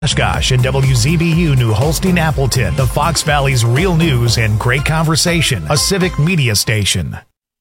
Oshkosh and WZBU New Holstein Appleton, the Fox Valley's real news and great conversation, a civic media station.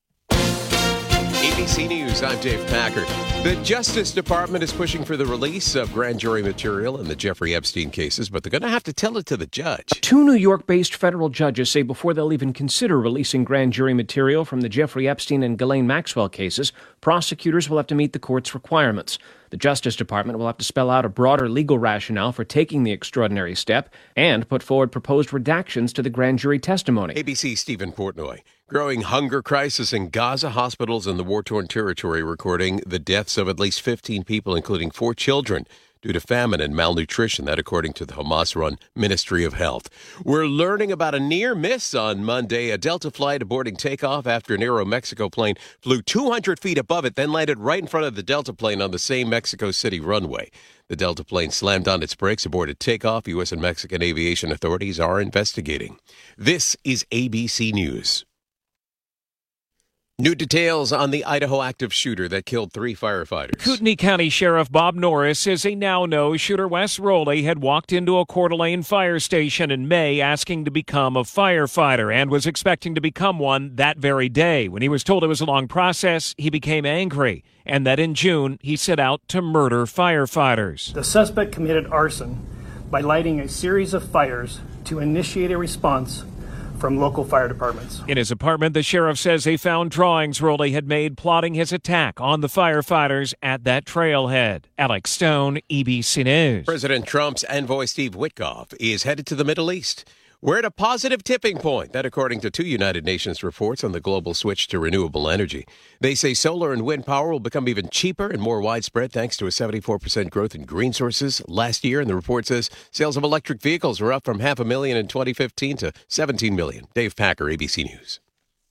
ABC News, I'm Dave Packard. The Justice Department is pushing for the release of grand jury material in the Jeffrey Epstein cases, but they're going to have to tell it to the judge. Two New York-based federal judges say before they'll even consider releasing grand jury material from the Jeffrey Epstein and Ghislaine Maxwell cases, prosecutors will have to meet the court's requirements. The Justice Department will have to spell out a broader legal rationale for taking the extraordinary step and put forward proposed redactions to the grand jury testimony. ABC's Stephen Portnoy. Growing hunger crisis in Gaza, hospitals in the war-torn territory recording the deaths of at least 15 people, including 4 children, due to famine and malnutrition, that according to the Hamas-run Ministry of Health. We're learning about a near miss on Monday, a Delta flight aborting takeoff after an Aeromexico plane flew 200 feet above it, then landed right in front of the Delta plane on the same Mexico City runway. The Delta plane slammed on its brakes, aborted takeoff. U.S. and Mexican aviation authorities are investigating. This is ABC News. New details on the Idaho active shooter that killed 3 firefighters. Kootenai County Sheriff Bob Norris says he now knows shooter Wes Rowley had walked into a Coeur d'Alene fire station in May asking to become a firefighter and was expecting to become one that very day. When he was told it was a long process, he became angry, and that in June he set out to murder firefighters. The suspect committed arson by lighting a series of fires to initiate a response from local fire departments. In his apartment, the sheriff says they found drawings Rowley had made plotting his attack on the firefighters at that trailhead. Alex Stone, ABC News. President Trump's envoy Steve Witkoff is headed to the Middle East. We're at a positive tipping point, that according to 2 United Nations reports on the global switch to renewable energy. They say solar and wind power will become even cheaper and more widespread thanks to a 74% growth in green sources last year. And the report says sales of electric vehicles were up from 500,000 in 2015 to 17 million. Dave Packer, ABC News.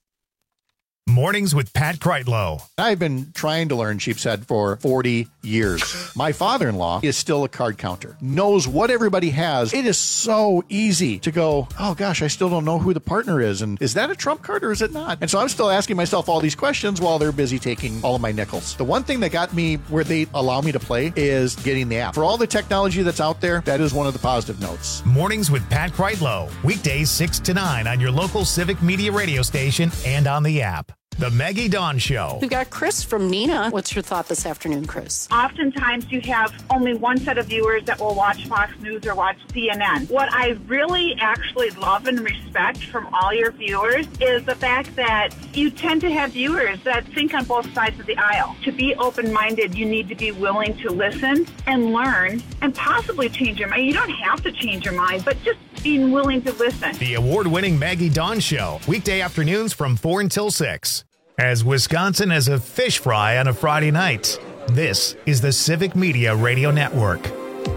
Mornings with Pat Kreitlow. I've been trying to learn sheep's head for 40 years. My father-in-law is still a card counter, knows what everybody has. It is so easy to go, oh gosh, I still don't know who the partner is. And is that a trump card or is it not? And so I'm still asking myself all these questions while they're busy taking all of my nickels. The one thing that got me where they allow me to play is getting the app. For all the technology that's out there, that is one of the positive notes. Mornings with Pat Kreitlow. Weekdays 6 to 9 on your local civic media radio station and on the app. The Maggie Dawn Show. We've got Chris from Neenah. What's your thought this afternoon, Chris? Oftentimes you have only one set of viewers that will watch Fox News or watch CNN. What I really actually love and respect from all your viewers is the fact that you tend to have viewers that think on both sides of the aisle. To be open-minded, you need to be willing to listen and learn and possibly change your mind. You don't have to change your mind, but just being willing to listen. The award-winning Maggie Dawn Show. Weekday afternoons from 4 until 6. As Wisconsin has a fish fry on a Friday night. This is the Civic Media Radio Network.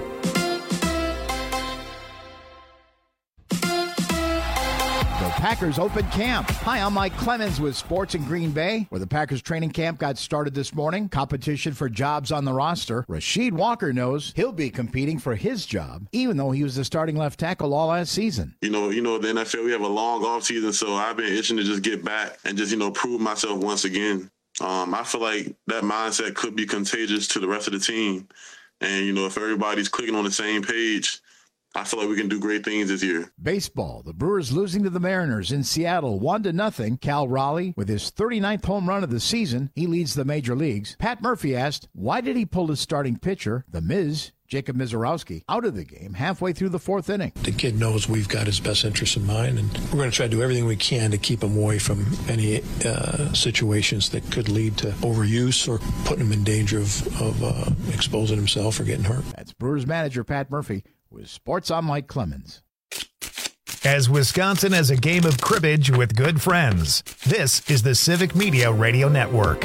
Packers open camp. Hi, I'm Mike Clemens with Sports in Green Bay, where the Packers training camp got started this morning. Competition for jobs on the roster. Rasheed Walker knows he'll be competing for his job, even though he was the starting left tackle all last season. You know, the NFL, we have a long off season, so I've been itching to just get back and just, prove myself once again. I feel like that mindset could be contagious to the rest of the team. And, if everybody's clicking on the same page, I feel like we can do great things this year. Baseball, the Brewers losing to the Mariners in Seattle 1-0. Cal Raleigh with his 39th home run of the season. He leads the major leagues. Pat Murphy asked, why did he pull his starting pitcher, the Miz, Jacob Mizorowski, out of the game halfway through the 4th inning? The kid knows we've got his best interest in mind, and we're going to try to do everything we can to keep him away from any situations that could lead to overuse or putting him in danger of exposing himself or getting hurt. That's Brewers manager Pat Murphy with Sports. I'm Mike Clemens. As Wisconsin has a game of cribbage with good friends, this is the Civic Media Radio Network.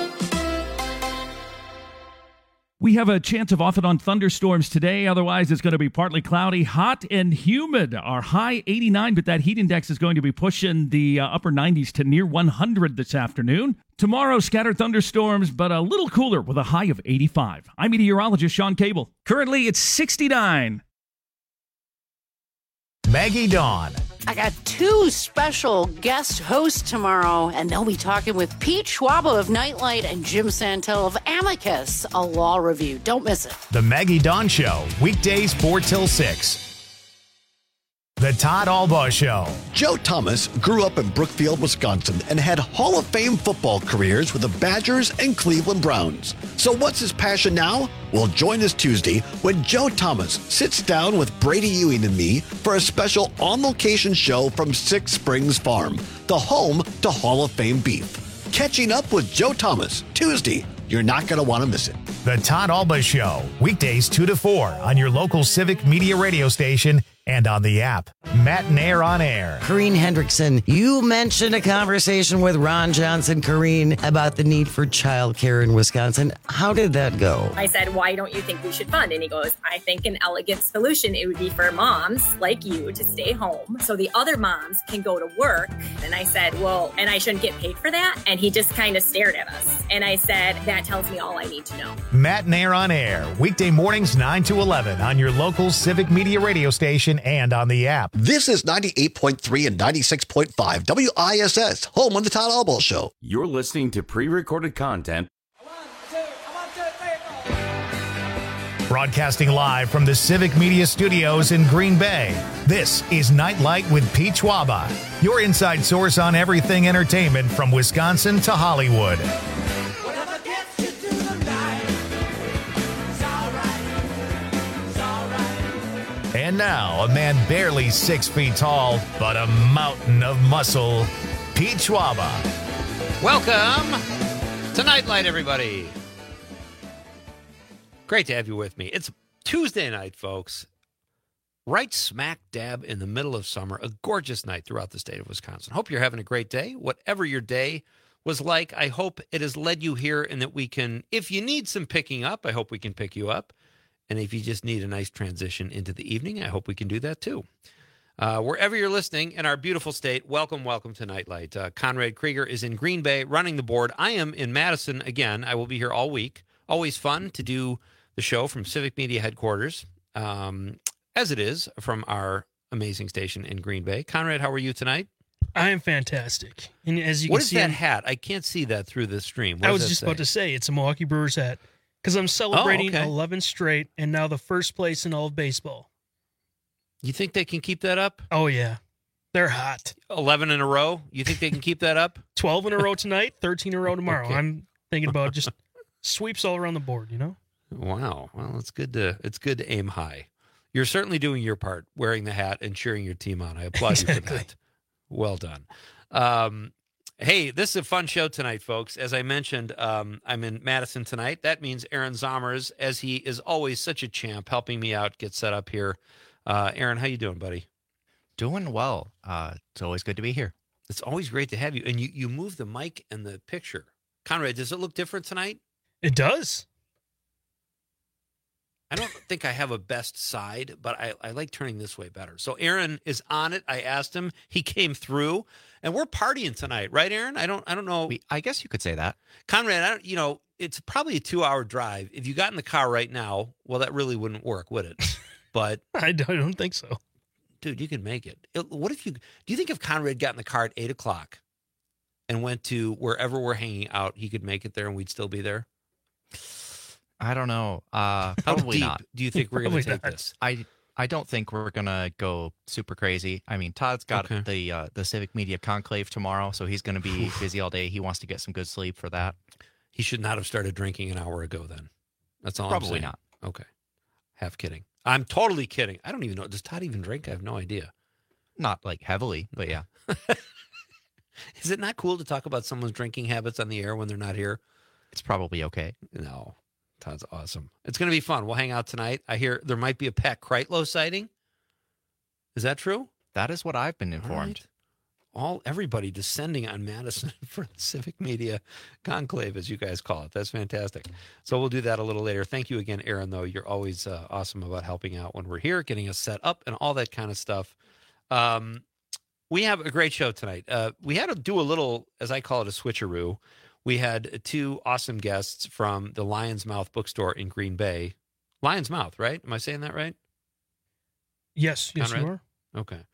We have a chance of off and on thunderstorms today. Otherwise, it's going to be partly cloudy, hot, and humid. Our high 89, but that heat index is going to be pushing the upper 90s to near 100 this afternoon. Tomorrow, scattered thunderstorms, but a little cooler with a high of 85. I'm meteorologist Sean Cable. Currently, it's 69. Maggie Dawn. I got 2 special guest hosts tomorrow, and they'll be talking with Pete Schwaba of Nightlight and Jim Santel of Amicus, a law review. Don't miss it. The Maggie Dawn Show, weekdays 4 till 6. The Todd Albaugh Show. Joe Thomas grew up in Brookfield, Wisconsin, and had Hall of Fame football careers with the Badgers and Cleveland Browns. So what's his passion now? Well, join us Tuesday when Joe Thomas sits down with Brady Ewing and me for a special on-location show from Six Springs Farm, the home to Hall of Fame beef. Catching up with Joe Thomas, Tuesday. You're not going to want to miss it. The Todd Albaugh Show, weekdays 2 to 4 on your local Civic Media radio station and on the app. Matt and Air on Air. Corrine Hendrickson, you mentioned a conversation with Ron Johnson, Corrine, about the need for childcare in Wisconsin. How did that go? I said, why don't you think we should fund? And he goes, I think an elegant solution, it would be for moms like you to stay home so the other moms can go to work. And I said, well, and I shouldn't get paid for that? And he just kind of stared at us. And I said, that tells me all I need to know. Matt and Air on Air, weekday mornings 9 to 11 on your local Civic Media radio station and on the app. This is 98.3 and 96.5 WISS, home of the Todd Albaugh Show. You're listening to pre-recorded content. Broadcasting live from the Civic Media Studios in Green Bay, this is Nightlight with Pete Schwaba, your inside source on everything entertainment from Wisconsin to Hollywood. And now, a man barely 6 feet tall, but a mountain of muscle, Pete Schwaba. Welcome to Nightlight, everybody. Great to have you with me. It's Tuesday night, folks. Right smack dab in the middle of summer, a gorgeous night throughout the state of Wisconsin. Hope you're having a great day. Whatever your day was like, I hope it has led you here and that we can, if you need some picking up, I hope we can pick you up. And if you just need a nice transition into the evening, I hope we can do that too. Wherever you're listening in our beautiful state, welcome to Nightlight. Conrad Krieger is in Green Bay running the board. I am in Madison again. I will be here all week. Always fun to do the show from Civic Media headquarters, as it is from our amazing station in Green Bay. Conrad, how are you tonight? I am fantastic. And as you what can is see, that hat? I can't see that through the stream. What I does was that just say? about to say it's a Milwaukee Brewers hat because I'm celebrating 11 straight and now the first place in all of baseball. You think they can keep that up? Oh, yeah. They're hot. 11 in a row? You think they can keep that up? 12 in a row tonight, 13 in a row tomorrow. Okay. I'm thinking about just sweeps all around the board, you know? Wow. Well, it's good to aim high. You're certainly doing your part, wearing the hat and cheering your team on. I applaud you for that. Well done. Hey, this is a fun show tonight, folks. As I mentioned, I'm in Madison tonight. That means Aaron Zommers, as he is always such a champ, helping me out, get set up here. Aaron, how you doing, buddy? Doing well. It's always good to be here. It's always great to have you. And you move the mic and the picture. Conrad, does it look different tonight? It does. I don't think I have a best side, but I like turning this way better. So Aaron is on it. I asked him. He came through, and we're partying tonight, right, Aaron? I don't know. I guess you could say that. Conrad, it's probably a 2-hour drive. If you got in the car right now, well, that really wouldn't work, would it? But I don't think so. Dude, you can make it. Do you think if Conrad got in the car at 8 o'clock and went to wherever we're hanging out, he could make it there and we'd still be there? I don't know. How Probably deep not. do you think we're going to take this? I don't think we're going to go super crazy. I mean, Todd's got the Civic Media Conclave tomorrow, so he's going to be busy all day. He wants to get some good sleep for that. He should not have started drinking an hour ago then. That's all Probably I'm saying. not. Okay. Half kidding. I'm totally kidding. I don't even know. Does Todd even drink? I have no idea. Not like heavily, but yeah. Is it not cool to talk about someone's drinking habits on the air when they're not here? It's probably okay. No. Todd's awesome. It's going to be fun. We'll hang out tonight. I hear there might be a Pat Kreitlow sighting. Is that true? That is what I've been informed. Everybody descending on Madison for the Civic Media Conclave, as you guys call it. That's fantastic. So we'll do that a little later. Thank you again, Aaron, though. You're always awesome about helping out when we're here, getting us set up and all that kind of stuff. We have a great show tonight. We had to do a little, as I call it, a switcheroo. We had two awesome guests from the Lion's Mouth bookstore in Green Bay. Lion's Mouth, right? Am I saying that right? Yes, Conrad? you are. Okay.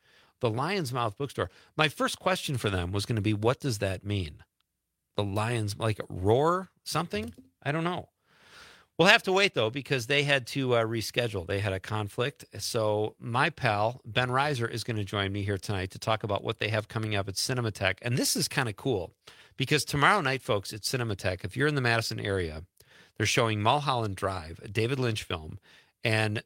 The Lion's Mouth Bookstore. My first question for them was going to be, what does that mean? The Lion's, like roar something? I don't know. We'll have to wait, though, because they had to reschedule. They had a conflict. So my pal, Ben Reiser, is going to join me here tonight to talk about what they have coming up at Cinematheque. And this is kind of cool because tomorrow night, folks, at Cinematheque, if you're in the Madison area, they're showing Mulholland Drive, a David Lynch film, and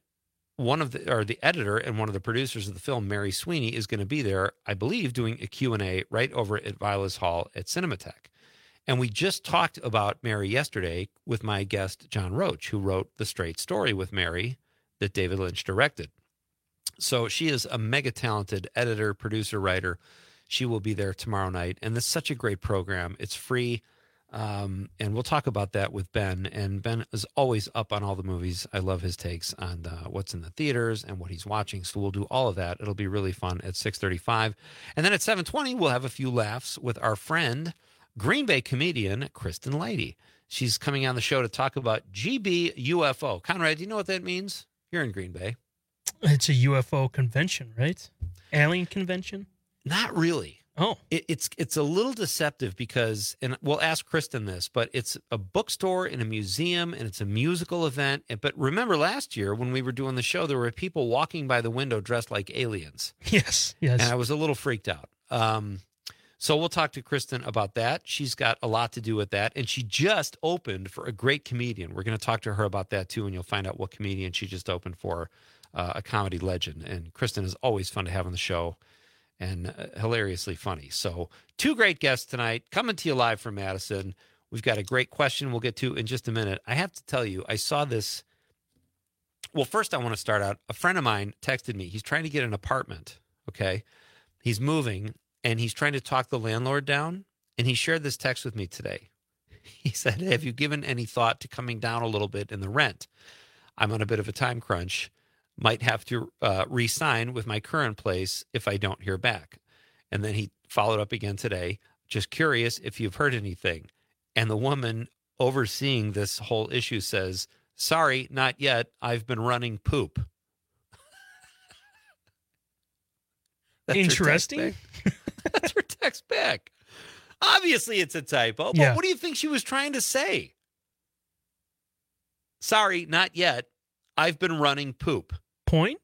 the editor and one of the producers of the film, Mary Sweeney, is going to be there, I believe, doing a Q&A right over at Vilas Hall at Cinematheque. And we just talked about Mary yesterday with my guest, John Roach, who wrote The Straight Story with Mary that David Lynch directed. So she is a mega talented editor, producer, writer. She will be there tomorrow night. And it's such a great program. It's free. And we'll talk about that with Ben. And Ben is always up on all the movies. I love his takes on what's in the theaters and what he's watching. So we'll do all of that. It'll be really fun at 6:35. And then at 7:20, we'll have a few laughs with our friend, Green Bay comedian Kristen Leidy. She's coming on the show to talk about GB UFO. Conrad, do you know what that means? You're in Green Bay. It's a UFO convention, right? Alien convention? Not really. Oh. It's a little deceptive because, and we'll ask Kristen this, but it's a bookstore and a museum and it's a musical event. But remember last year when we were doing the show, there were people walking by the window dressed like aliens. Yes. And I was a little freaked out. So we'll talk to Kristen about that. She's got a lot to do with that. And she just opened for a great comedian. We're going to talk to her about that, too, and you'll find out what comedian she just opened for, a comedy legend. And Kristen is always fun to have on the show and hilariously funny. So 2 great guests tonight coming to you live from Madison. We've got a great question we'll get to in just a minute. I have to tell you, I saw this. Well, first I want to start out. A friend of mine texted me. He's trying to get an apartment, okay? He's moving. And he's trying to talk the landlord down. And he shared this text with me today. He said, have you given any thought to coming down a little bit in the rent? I'm on a bit of a time crunch. Might have to re-sign with my current place if I don't hear back. And then he followed up again today. Just curious if you've heard anything. And the woman overseeing this whole issue says, sorry, not yet. I've been running poop. That's interesting. That's her text back. Obviously, it's a typo. But what do you think she was trying to say? Sorry, not yet. I've been running poop. Point?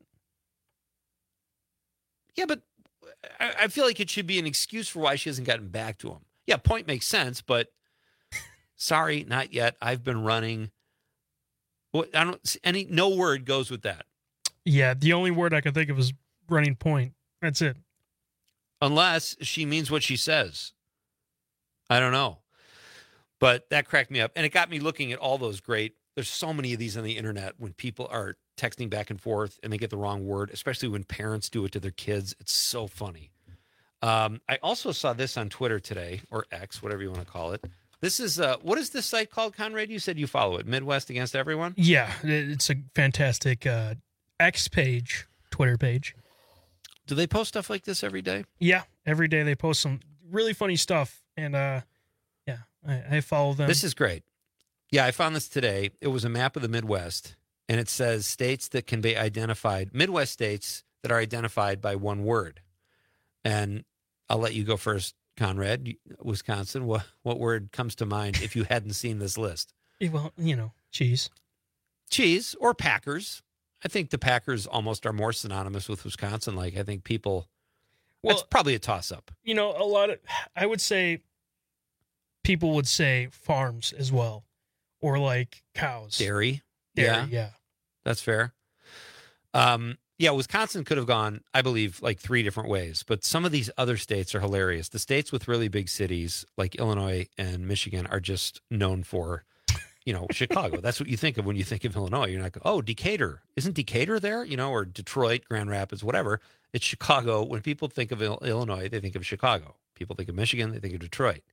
Yeah, but I feel like it should be an excuse for why she hasn't gotten back to him. Yeah, point makes sense, but sorry, not yet. I've been running. Well, no word goes with that. Yeah, the only word I can think of is running point. That's it. Unless she means what she says. I don't know. But that cracked me up. And it got me looking at all those great, there's so many of these on the internet when people are texting back and forth and they get the wrong word, especially when parents do it to their kids. It's so funny. I also saw this on Twitter today, or X, whatever you want to call it. This is, what is this site called, Conrad? You said you follow it. Midwest Against Everyone? Yeah, it's a fantastic X page, Twitter page. Do they post stuff like this every day? Yeah, every day they post some really funny stuff. And I follow them. This is great. Yeah, I found this today. It was a map of the Midwest, and it says states that can be identified, Midwest states that are identified by one word. And I'll let you go first, Conrad. Wisconsin, what word comes to mind if you hadn't seen this list? Well, cheese. Cheese or Packers. I think the Packers almost are more synonymous with Wisconsin. Like, I think people, it's probably a toss-up. I would say people would say farms as well, or like cows. Dairy. Yeah. That's fair. Wisconsin could have gone, I believe, like 3 different ways, but some of these other states are hilarious. The states with really big cities like Illinois and Michigan are just known for, Chicago. That's what you think of when you think of Illinois. You're not, Decatur. Isn't Decatur there? Or Detroit, Grand Rapids, whatever. It's Chicago. When people think of Illinois, they think of Chicago. People think of Michigan, they think of Detroit.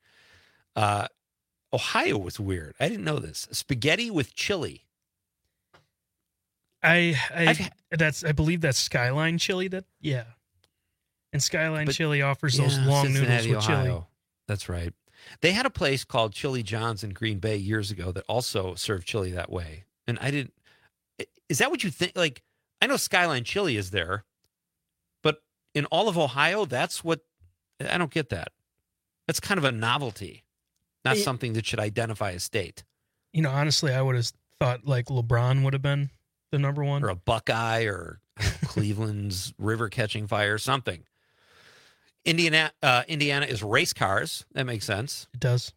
Ohio was weird. I didn't know this. Spaghetti with chili. I believe that's Skyline Chili. And Skyline Chili offers those long noodles with chili. That's right. They had a place called Chili John's in Green Bay years ago that also served chili that way. And is that what you think? Like, I know Skyline Chili is there, but in all of Ohio, that's what I don't get that. That's kind of a novelty, not something that should identify a state. You know, honestly, I would have thought like LeBron would have been the number one. Or a Buckeye or Cleveland's river catching fire, something. Indiana is race cars. That makes sense. It does.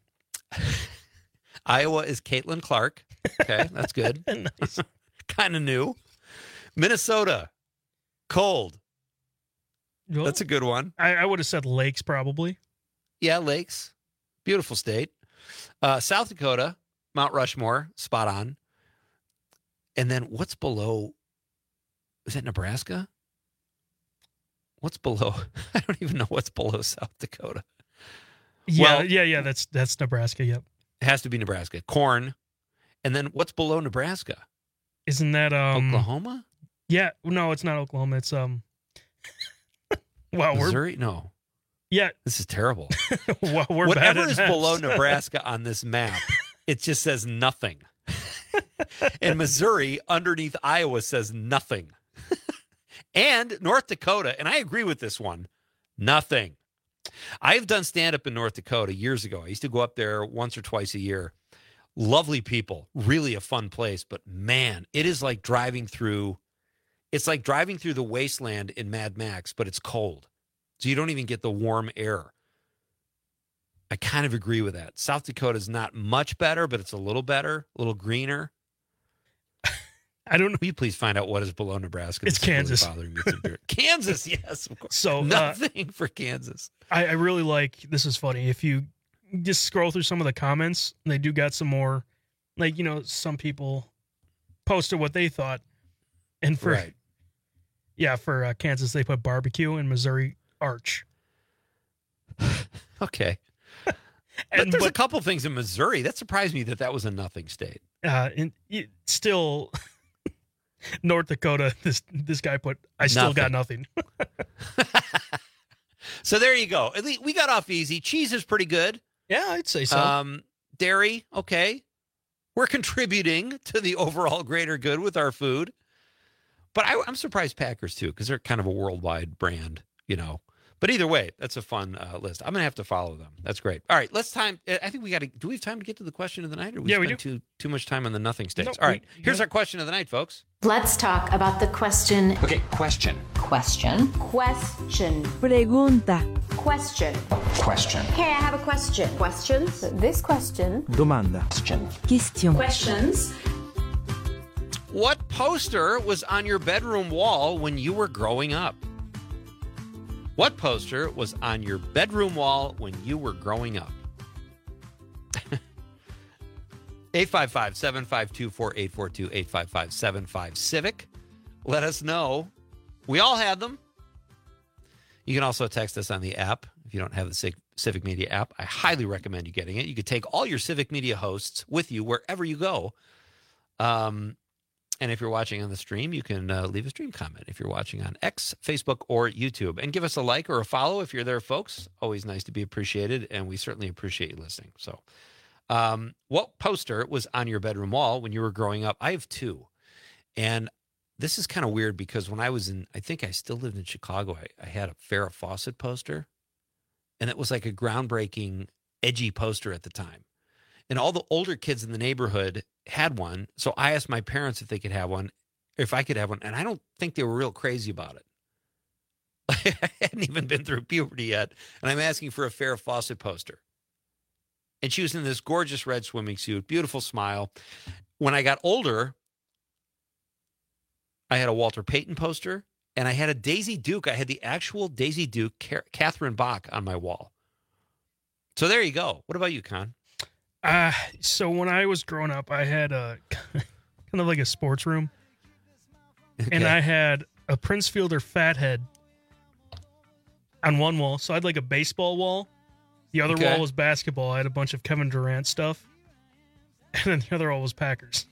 Iowa is Caitlin Clark. Okay, that's good. Nice. Kind of new. Minnesota, cold. Well, that's a good one. I would have said lakes probably. Yeah, lakes. Beautiful state. South Dakota, Mount Rushmore, spot on. And then what's below? Is that Nebraska? What's below? I don't even know what's below South Dakota. Yeah, yeah. That's Nebraska. Yep. It has to be Nebraska. Corn. And then what's below Nebraska? Isn't that Oklahoma? Yeah. No, it's not Oklahoma. It's wow. Missouri? No. Yeah. This is terrible. Well, whatever is below Nebraska on this map, it just says nothing. And Missouri underneath Iowa says nothing. And North Dakota, and I agree with this one, nothing. I've done stand-up in North Dakota years ago. I used to go up there once or twice a year. Lovely people, really a fun place. But man, it is like driving through, the wasteland in Mad Max, but it's cold. So you don't even get the warm air. I kind of agree with that. South Dakota is not much better, but it's a little better, a little greener. I don't know. Will you please find out what is below Nebraska? It's Kansas. Really bothering me. Kansas, yes, of course. So nothing for Kansas. I really like, this is funny. If you just scroll through some of the comments, they do got some more, like, you know, some people posted what they thought. And for, for Kansas, they put barbecue, and Missouri, arch. Okay. But there's a couple things in Missouri. That surprised me that was a nothing state. And still, North Dakota, this guy put, I still got nothing. So there you go. At least we got off easy. Cheese is pretty good. Yeah, I'd say so. Dairy, okay. We're contributing to the overall greater good with our food. But I'm surprised Packers, too, because they're kind of a worldwide brand, you know. But either way, that's a fun list. I'm going to have to follow them. That's great. All right, I think we got to, do we have time to get to the question of the night? Or we do. Too much time on the nothing states. All right, here's our question of the night, folks. Let's talk about the question. Okay, question. Question. Pregunta. Question. Hey, I have a question. Questions? This question. Domanda. Question. Questions. What poster was on your bedroom wall when you were growing up? What poster was on your bedroom wall when you were growing up? 855-752-4842, 855-75-CIVIC. Let us know. We all had them. You can also text us on the app. If you don't have the Civic Media app, I highly recommend you getting it. You could take all your Civic Media hosts with you wherever you go. And if you're watching on the stream, you can leave a stream comment if you're watching on X, Facebook, or YouTube. And give us a like or a follow if you're there, folks. Always nice to be appreciated, and we certainly appreciate you listening. So what poster was on your bedroom wall when you were growing up? I have two. And this is kind of weird because when I was I think I still lived in Chicago, I had a Farrah Fawcett poster. And it was like a groundbreaking, edgy poster at the time. And all the older kids in the neighborhood had one. So I asked my parents if they could have one, if I could have one. And I don't think they were real crazy about it. I hadn't even been through puberty yet. And I'm asking for a Farrah Fawcett poster. And she was in this gorgeous red swimming suit, beautiful smile. When I got older, I had a Walter Payton poster. And I had a Daisy Duke. I had the actual Daisy Duke, Catherine Bach, on my wall. So there you go. What about you, Con? So when I was growing up, I had a kind of like a sports room, and I had a Prince Fielder Fathead on one wall. So I had like a baseball wall. The other wall was basketball. I had a bunch of Kevin Durant stuff, and then the other wall was Packers.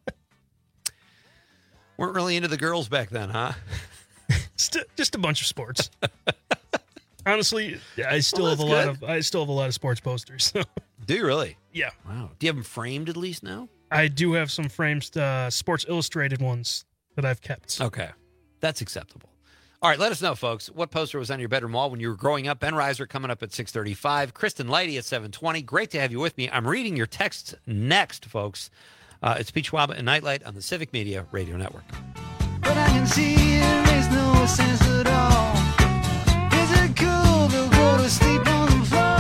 Weren't really into the girls back then, huh? Just a bunch of sports. Honestly, I still have a lot of sports posters. So. Do you really? Yeah. Wow. Do you have them framed at least now? I do have some framed Sports Illustrated ones that I've kept. Okay. That's acceptable. All right, let us know, folks. What poster was on your bedroom wall when you were growing up? Ben Reiser coming up at 6:35. Kristen Leidy at 7:20. Great to have you with me. I'm reading your texts next, folks. It's Pete Schwab and Nightlight on the Civic Media Radio Network. But I can see it makes no sense at all. Is it cool to go to sleep on the floor?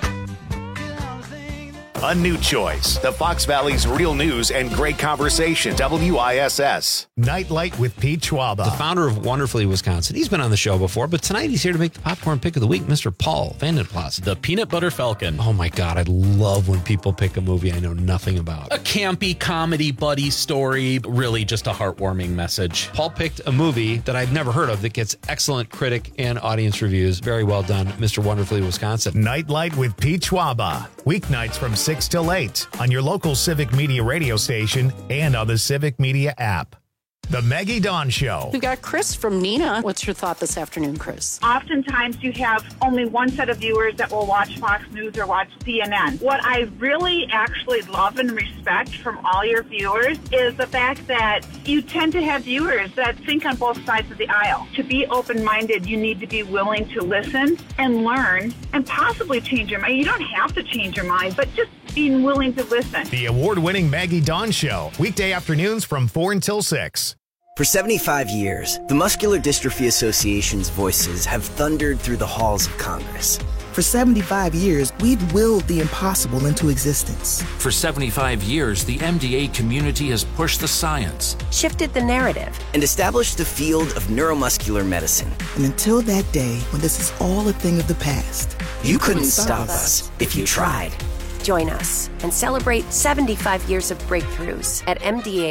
A new choice. The Fox Valley's real news and great conversation. WISS. Nightlight with Pete Schwaba. The founder of Wonderfully Wisconsin. He's been on the show before, but tonight he's here to make the popcorn pick of the week, Mr. Paul Vandenplas. The Peanut Butter Falcon. Oh my God, I love when people pick a movie I know nothing about. A campy comedy buddy story, really just a heartwarming message. Paul picked a movie that I've never heard of that gets excellent critic and audience reviews. Very well done, Mr. Wonderfully Wisconsin. Nightlight with Pete Schwaba. Weeknights from 6 till 8 on your local Civic Media radio station and on the Civic Media app. The Maggie Dawn Show. We've got Chris from Nina. What's your thought this afternoon, Chris? Oftentimes you have only one set of viewers that will watch Fox News or watch CNN. What I really actually love and respect from all your viewers is the fact that you tend to have viewers that think on both sides of the aisle. To be open-minded, you need to be willing to listen and learn and possibly change your mind. You don't have to change your mind, but just being willing to listen. The award-winning Maggie Dawn Show. Weekday afternoons from 4 until 6. For 75 years, the Muscular Dystrophy Association's voices have thundered through the halls of Congress. For 75 years, we've willed the impossible into existence. For 75 years, the MDA community has pushed the science, shifted the narrative, and established the field of neuromuscular medicine. And until that day when this is all a thing of the past, you couldn't stop us if you tried. Join us and celebrate 75 years of breakthroughs at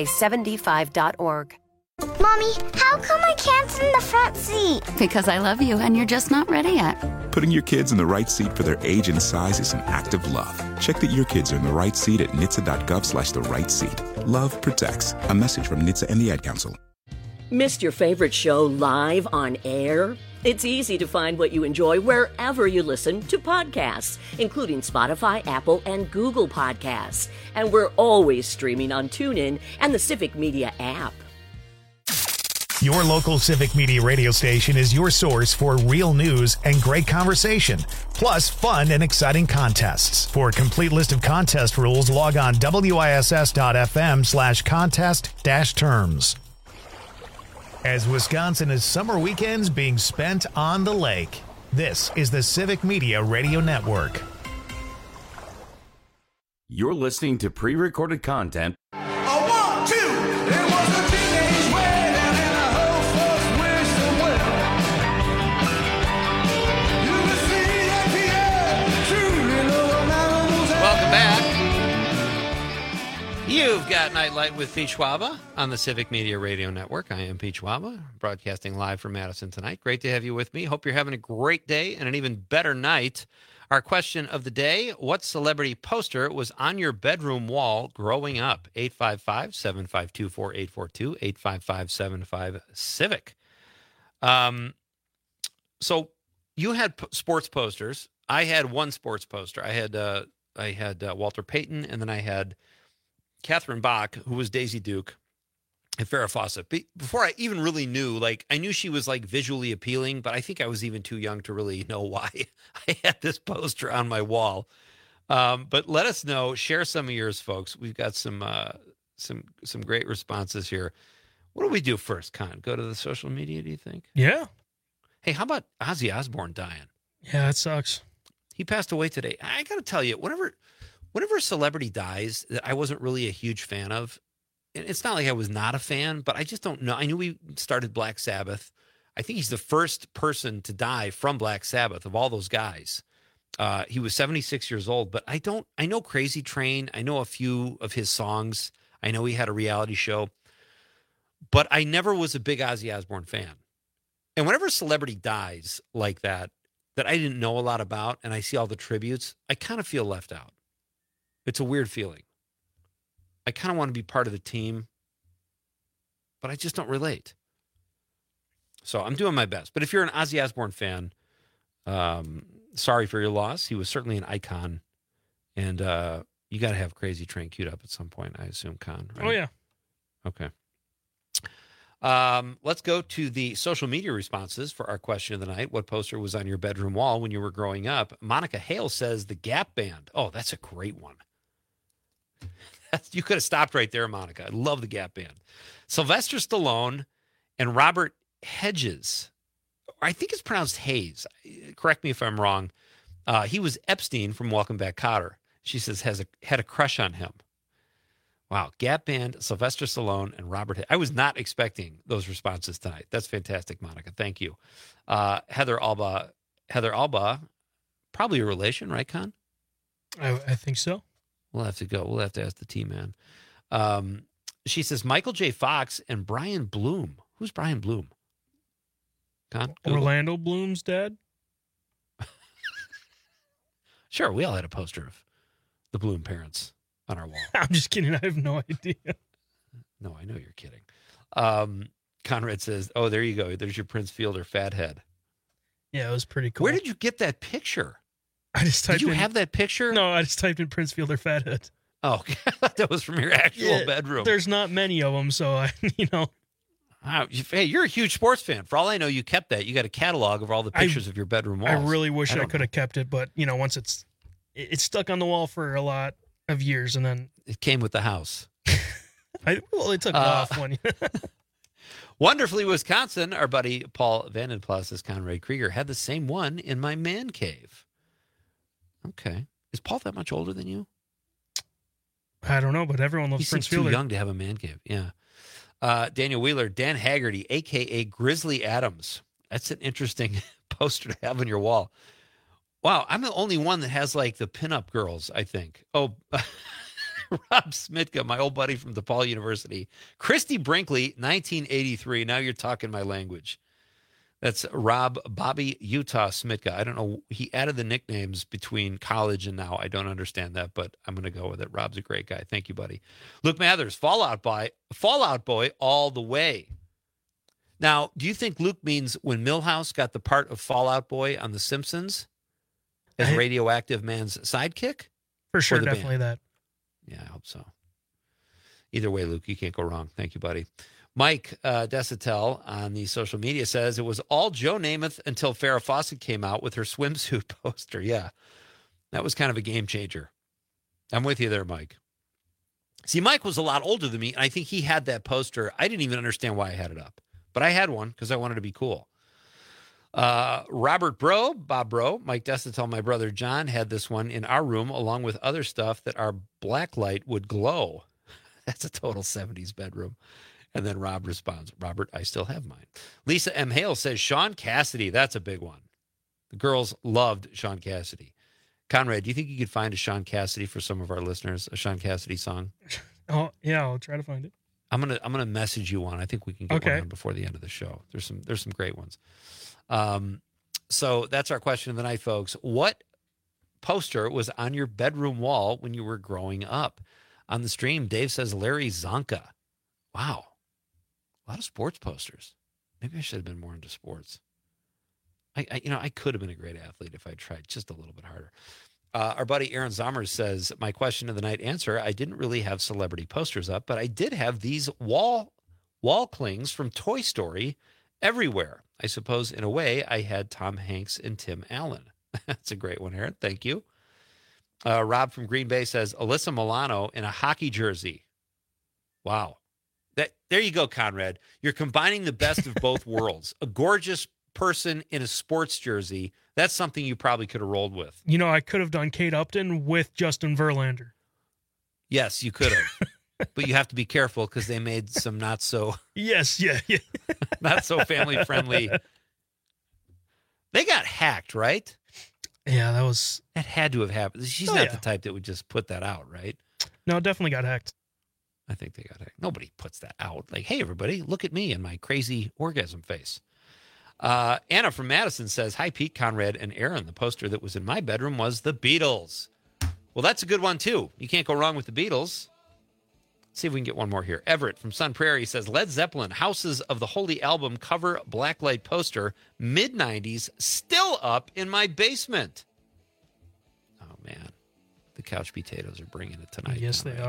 MDA75.org. Mommy, how come I can't sit in the front seat? Because I love you and you're just not ready yet. Putting your kids in the right seat for their age and size is an act of love. Check that your kids are in the right seat at NHTSA.gov/the right seat. Love protects. A message from NHTSA and the Ad Council. Missed your favorite show live on air? It's easy to find what you enjoy wherever you listen to podcasts, including Spotify, Apple, and Google Podcasts. And we're always streaming on TuneIn and the Civic Media app. Your local Civic Media radio station is your source for real news and great conversation, plus fun and exciting contests. For a complete list of contest rules, log on WISS.FM/contest-terms. As Wisconsin is summer weekends being spent on the lake, this is the Civic Media Radio Network. You're listening to pre-recorded content. Welcome back. You've got Nightlight with Pete Schwaba on the Civic Media Radio Network. I am Pete Schwaba, broadcasting live from Madison tonight. Great to have you with me. Hope you're having a great day and an even better night. Our question of the day, what celebrity poster was on your bedroom wall growing up? 855-752-4842, 855-75-CIVIC. So you had sports posters. I had one sports poster. I had Walter Payton, and then I had Catherine Bach, who was Daisy Duke, and Farrah Fawcett. Before I even really knew, I knew she was visually appealing, but I think I was even too young to really know why I had this poster on my wall. But let us know. Share some of yours, folks. We've got some great responses here. What do we do first, Con? Go to the social media, do you think? Yeah. Hey, how about Ozzy Osbourne dying? Yeah, it sucks. He passed away today. I got to tell you, whenever a celebrity dies that I wasn't really a huge fan of, and it's not like I was not a fan, but I just don't know. I knew he started Black Sabbath. I think he's the first person to die from Black Sabbath of all those guys. He was 76 years old, but I know Crazy Train. I know a few of his songs. I know he had a reality show, but I never was a big Ozzy Osbourne fan. And whenever a celebrity dies like that I didn't know a lot about, and I see all the tributes, I kind of feel left out. It's a weird feeling. I kind of want to be part of the team, but I just don't relate. So I'm doing my best. But if you're an Ozzy Osbourne fan, sorry for your loss. He was certainly an icon. And you got to have Crazy Train queued up at some point, I assume, Con, right? Oh, yeah. Okay. Let's go to the social media responses for our question of the night. What poster was on your bedroom wall when you were growing up? Monica Hale says the Gap Band. Oh, that's a great one. You could have stopped right there, Monica. I love the Gap Band. Sylvester Stallone and Robert Hedges. I think it's pronounced Hayes. Correct me if I'm wrong. He was Epstein from Welcome Back, Kotter. She says had a crush on him. Wow. Gap Band, Sylvester Stallone, and Robert. I was not expecting those responses tonight. That's fantastic, Monica. Thank you. Heather Alba, probably a relation, right, Con? I think so. We'll have to go. We'll have to ask the T-Man. She says Michael J. Fox and Brian Bloom. Who's Brian Bloom? Con? Orlando Bloom's dad? Sure, we all had a poster of the Bloom parents on our wall. I'm just kidding. I have no idea. No, I know you're kidding. Conrad says, oh, there you go. There's your Prince Fielder fathead. Yeah, it was pretty cool. Where did you get that picture? I just typed Did you have that picture? No, I just typed in Prince Fielder fathead. Oh, okay. That was from your actual bedroom. There's not many of them, so Hey, you're a huge sports fan. For all I know, you kept that. You got a catalog of all the pictures of your bedroom walls. I really wish I could have kept it, but once it's stuck on the wall for a lot of years, and then it came with the house. They took it off when. Wonderfully, Wisconsin. Our buddy Paul Vandenplas says Conrad Krieger had the same one in my man cave. Okay, is Paul that much older than you? I don't know, but everyone loves Prince Fielder. Too young to have a man cave. Yeah. Daniel Wheeler, Dan Haggerty, a.k.a. Grizzly Adams. That's an interesting poster to have on your wall. Wow, I'm the only one that has like the pinup girls, I think. Oh, Rob Smitka, my old buddy from DePaul University. Christy Brinkley, 1983. Now you're talking my language. That's Rob Bobby Utah Smitka. I don't know. He added the nicknames between college and now. I don't understand that, but I'm going to go with it. Rob's a great guy. Thank you, buddy. Luke Mathers, Fallout Boy all the way. Now, do you think Luke means when Milhouse got the part of Fallout Boy on The Simpsons as Radioactive Man's sidekick? For sure, definitely that. Yeah, I hope so. Either way, Luke, you can't go wrong. Thank you, buddy. Mike Desatel on the social media says it was all Joe Namath until Farrah Fawcett came out with her swimsuit poster. Yeah, that was kind of a game changer. I'm with you there, Mike. See, Mike was a lot older than me, and I think he had that poster. I didn't even understand why I had it up, but I had one because I wanted to be cool. Robert Bro, Bob Bro, Mike Desatel, my brother John, had this one in our room along with other stuff that our black light would glow. That's a total 70s bedroom. And then Rob responds, Robert, I still have mine. Lisa M. Hale says, Sean Cassidy. That's a big one. The girls loved Sean Cassidy. Conrad, do you think you could find a Sean Cassidy for some of our listeners, a Sean Cassidy song? Oh, yeah, I'll try to find it. I'm gonna message you one. I think we can get one on before the end of the show. There's some great ones. So that's our question of the night, folks. What poster was on your bedroom wall when you were growing up? On the stream, Dave says Larry Zonka. Wow. A lot of sports posters. Maybe I should have been more into sports. I could have been a great athlete if I tried just a little bit harder. Our buddy Aaron Zommers says, my question of the night answer, I didn't really have celebrity posters up, but I did have these wall clings from Toy Story everywhere. I suppose in a way I had Tom Hanks and Tim Allen. That's a great one, Aaron. Thank you. Rob from Green Bay says, Alyssa Milano in a hockey jersey. Wow. There you go, Conrad. You're combining the best of both worlds. A gorgeous person in a sports jersey. That's something you probably could have rolled with. I could have done Kate Upton with Justin Verlander. Yes, you could have. But you have to be careful because they made some not so... Yes, yeah. Not so family-friendly. They got hacked, right? Yeah, that had to have happened. She's not the type that would just put that out, right? No, it definitely got hacked. I think they got hacked. Nobody puts that out. Like, hey, everybody, look at me and my crazy orgasm face. Anna from Madison says, hi, Pete, Conrad, and Aaron. The poster that was in my bedroom was the Beatles. Well, that's a good one, too. You can't go wrong with the Beatles. Let's see if we can get one more here. Everett from Sun Prairie says, Led Zeppelin, Houses of the Holy Album cover blacklight poster, mid-90s, still up in my basement. Oh, man. The couch potatoes are bringing it tonight. Yes, they are.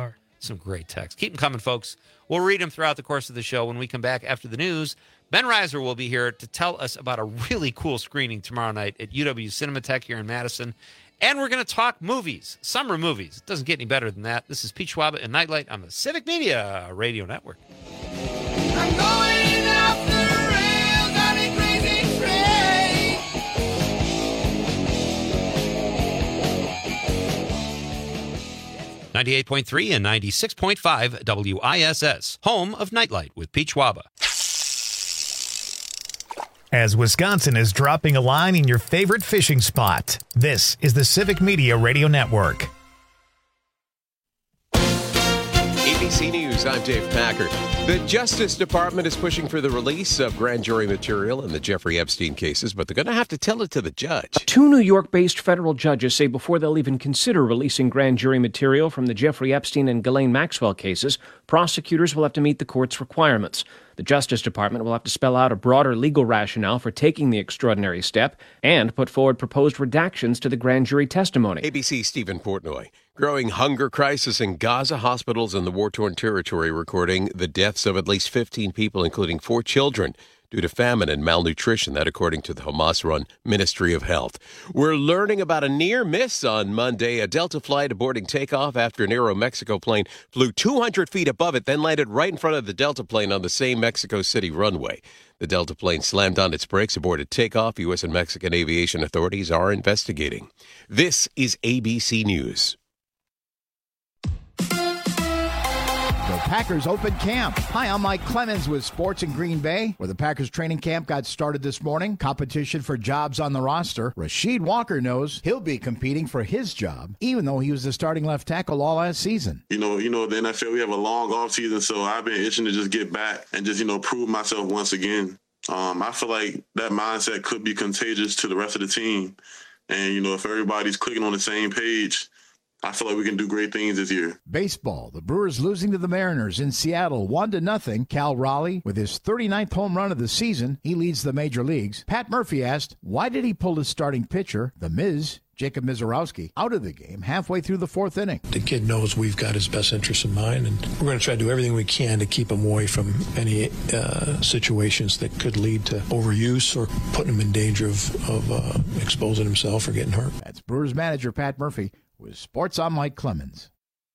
Some great texts. Keep them coming, folks. We'll read them throughout the course of the show. When we come back after the news, Ben Reiser will be here to tell us about a really cool screening tomorrow night at UW Cinematheque here in Madison. And we're going to talk movies, summer movies. It doesn't get any better than that. This is Pete Schwaba and Nightlight on the Civic Media Radio Network. I'm going off the rails on a crazy train. 98.3 and 96.5 WISS, home of Nightlight with Pete Schwaba. As Wisconsin is dropping a line in your favorite fishing spot, this is the Civic Media Radio Network. ABC News, I'm Dave Packard. The Justice Department is pushing for the release of grand jury material in the Jeffrey Epstein cases, but they're going to have to tell it to the judge. 2 New York-based federal judges say before they'll even consider releasing grand jury material from the Jeffrey Epstein and Ghislaine Maxwell cases, prosecutors will have to meet the court's requirements. The Justice Department will have to spell out a broader legal rationale for taking the extraordinary step and put forward proposed redactions to the grand jury testimony. ABC's Stephen Portnoy. Growing hunger crisis in Gaza, hospitals in the war-torn territory recording the deaths of at least 15 people, including 4 children, due to famine and malnutrition. That according to the Hamas-run Ministry of Health. We're learning about a near miss on Monday. A Delta flight aborting takeoff after an Aeromexico plane flew 200 feet above it, then landed right in front of the Delta plane on the same Mexico City runway. The Delta plane slammed on its brakes, aborted takeoff. U.S. and Mexican aviation authorities are investigating. This is ABC News. The Packers open camp. Hi, I'm Mike Clemens with Sports in Green Bay, where the Packers training camp got started this morning. Competition for jobs on the roster. Rasheed Walker knows he'll be competing for his job, even though he was the starting left tackle all last season. You know, the NFL, we have a long offseason, so I've been itching to just get back and just, prove myself once again. I feel like that mindset could be contagious to the rest of the team. And, if everybody's clicking on the same page, I feel like we can do great things this year. Baseball, the Brewers losing to the Mariners in Seattle 1-0. Cal Raleigh with his 39th home run of the season. He leads the major leagues. Pat Murphy asked, why did he pull his starting pitcher, the Miz, Jacob Mizorowski, out of the game halfway through the 4th inning? The kid knows we've got his best interests in mind, and we're going to try to do everything we can to keep him away from any situations that could lead to overuse or putting him in danger of exposing himself or getting hurt. That's Brewers manager Pat Murphy. With Sports, I'm Mike Clemens.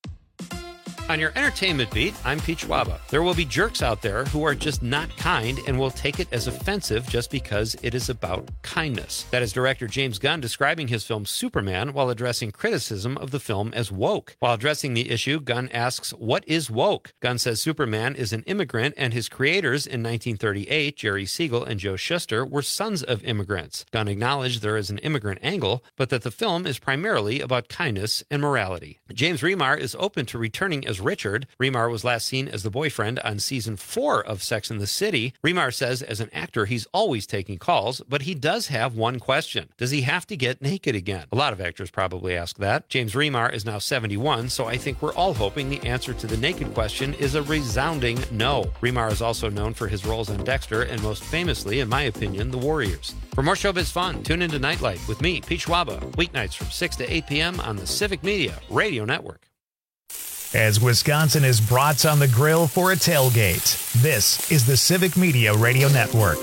On your entertainment beat, I'm Pete Schwaba. There will be jerks out there who are just not kind and will take it as offensive just because it is about kindness. That is director James Gunn describing his film Superman while addressing criticism of the film as woke. While addressing the issue, Gunn asks, what is woke? Gunn says Superman is an immigrant and his creators in 1938, Jerry Siegel and Joe Shuster, were sons of immigrants. Gunn acknowledged there is an immigrant angle, but that the film is primarily about kindness and morality. James Remar is open to returning as Richard. Remar was last seen as the boyfriend on season 4 of Sex and the City. Remar says as an actor, he's always taking calls, but he does have one question. Does he have to get naked again? A lot of actors probably ask that. James Remar is now 71, so I think we're all hoping the answer to the naked question is a resounding no. Remar is also known for his roles on Dexter and most famously, in my opinion, The Warriors. For more showbiz fun, tune into Nightlight with me, Pete Schwaba, weeknights from 6 to 8 p.m. on the Civic Media Radio Network. As Wisconsin is brats on the grill for a tailgate, this is the Civic Media Radio Network.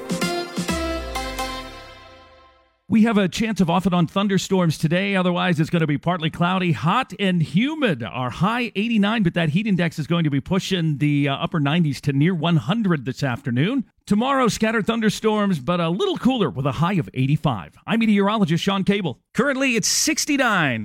We have a chance of off and on thunderstorms today. Otherwise, it's going to be partly cloudy, hot, and humid. Our high 89, but that heat index is going to be pushing the upper 90s to near 100 this afternoon. Tomorrow, scattered thunderstorms, but a little cooler with a high of 85. I'm meteorologist Sean Cable. Currently, it's 69.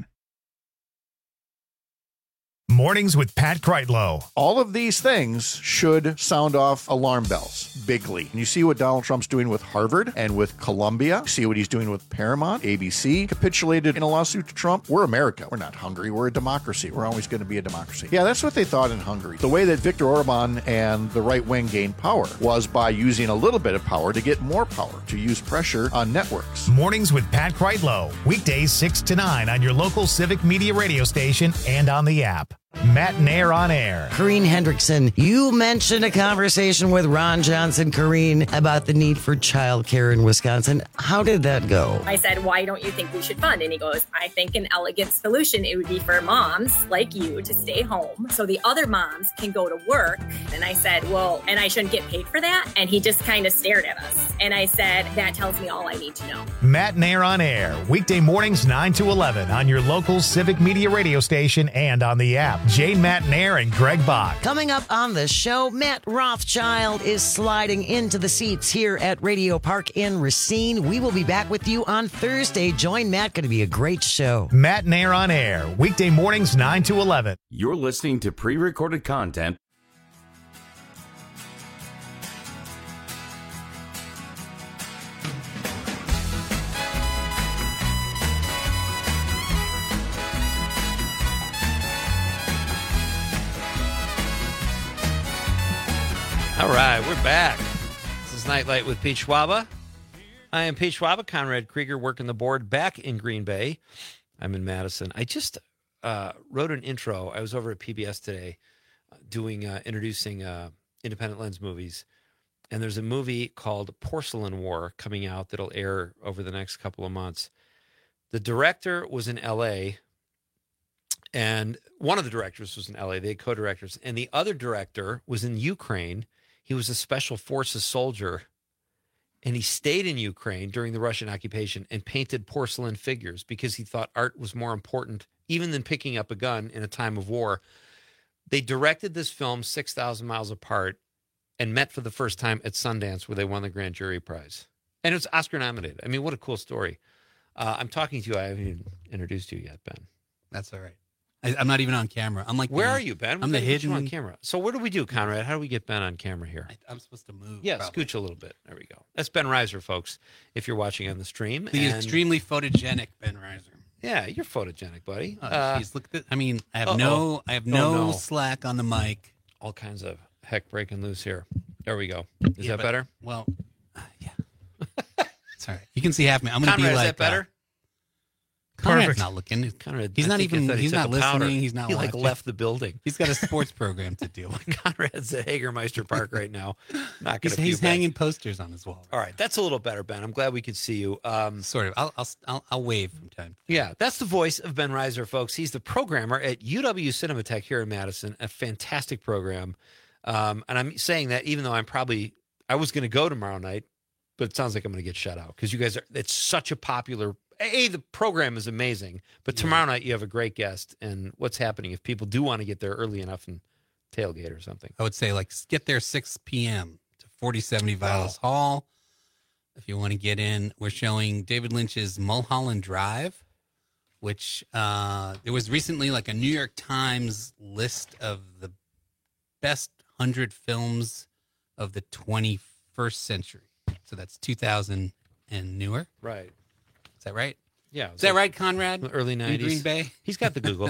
Mornings with Pat Kreitlow. All of these things should sound off alarm bells bigly. And you see what Donald Trump's doing with Harvard and with Columbia. You see what he's doing with Paramount. ABC capitulated in a lawsuit to Trump. We're America. We're not Hungary. We're a democracy. We're always going to be a democracy. Yeah, that's what they thought in Hungary. The way that Viktor Orban and the right wing gained power was by using a little bit of power to get more power, to use pressure on networks. Mornings with Pat Kreitlow. Weekdays 6 to 9 on your local Civic Media radio station and on the app. Matt Nair on air. Corrine Hendrickson, you mentioned a conversation with Ron Johnson, Corrine, about the need for childcare in Wisconsin. How did that go? I said, why don't you think we should fund? And he goes, I think an elegant solution, it would be for moms like you to stay home so the other moms can go to work. And I said, well, and I shouldn't get paid for that? And he just kind of stared at us. And I said, that tells me all I need to know. Matt Nair on air, weekday mornings 9 to 11 on your local Civic Media radio station and on the app. Jane Matt Nair and Greg Bach. Coming up on the show, Matt Rothschild is sliding into the seats here at Radio Park in Racine. We will be back with you on Thursday. Join Matt. Going to be a great show. Matt Nair on air, weekday mornings 9 to 11. You're listening to pre-recorded content. All right, we're back. This is Nightlight with Pete Schwaba. I am Pete Schwaba, Conrad Krieger working the board back in Green Bay. I'm in Madison. I just wrote an intro. I was over at PBS today introducing Independent Lens movies. And there's a movie called Porcelain War coming out that'll air over the next couple of months. The director was in L.A., and one of the directors was in L.A., they had co-directors. And the other director was in Ukraine. He was a special forces soldier, and he stayed in Ukraine during the Russian occupation and painted porcelain figures because he thought art was more important even than picking up a gun in a time of war. They directed this film 6,000 miles apart and met for the first time at Sundance, where they won the Grand Jury Prize. And it was Oscar nominated. I mean, what a cool story. I'm talking to you. I haven't even introduced you yet, Ben. That's all right. I'm not even on camera. I'm like, where are you, Ben? I'm the hidden on camera. So what do we do, Conrad? How do we get Ben on camera here? I'm supposed to move. Yeah, probably. Scooch a little bit. There we go. That's Ben Reiser, folks. If you're watching on the stream, The extremely photogenic Ben Reiser. Yeah, you're photogenic, buddy. Oh, jeez, look at. I mean, I have no slack on the mic. All kinds of heck breaking loose here. There we go. Is that better? Well, yeah. Sorry, you can see half me. I'm going to be Conrad, like is that better? Conrad's not looking. Conrad, he's not even. He's not listening. Powder. He's not. He watching. left the building. He's got a sports program to do. Conrad's at Hagermeister Park right now. Not going to. He's hanging posters on his wall. All right, that's a little better, Ben. I'm glad we could see you. Sort of. I'll wave from time. Yeah, that's the voice of Ben Reiser, folks. He's the programmer at UW Cinematheque here in Madison. A fantastic program. And I'm saying that even though I was going to go tomorrow night, but it sounds like I'm going to get shut out because you guys it's such a popular. The program is amazing, but tomorrow night you have a great guest. And what's happening if people do want to get there early enough and tailgate or something? I would say get there 6 p.m. to 4070 Vilas Hall. If you want to get in, we're showing David Lynch's Mulholland Drive, which there was recently a New York Times list of the best 100 films of the 21st century. So that's 2000 and newer. Right. Is that right? Yeah. Is that right, Conrad? Early 90s. In Green Bay? He's got the Google.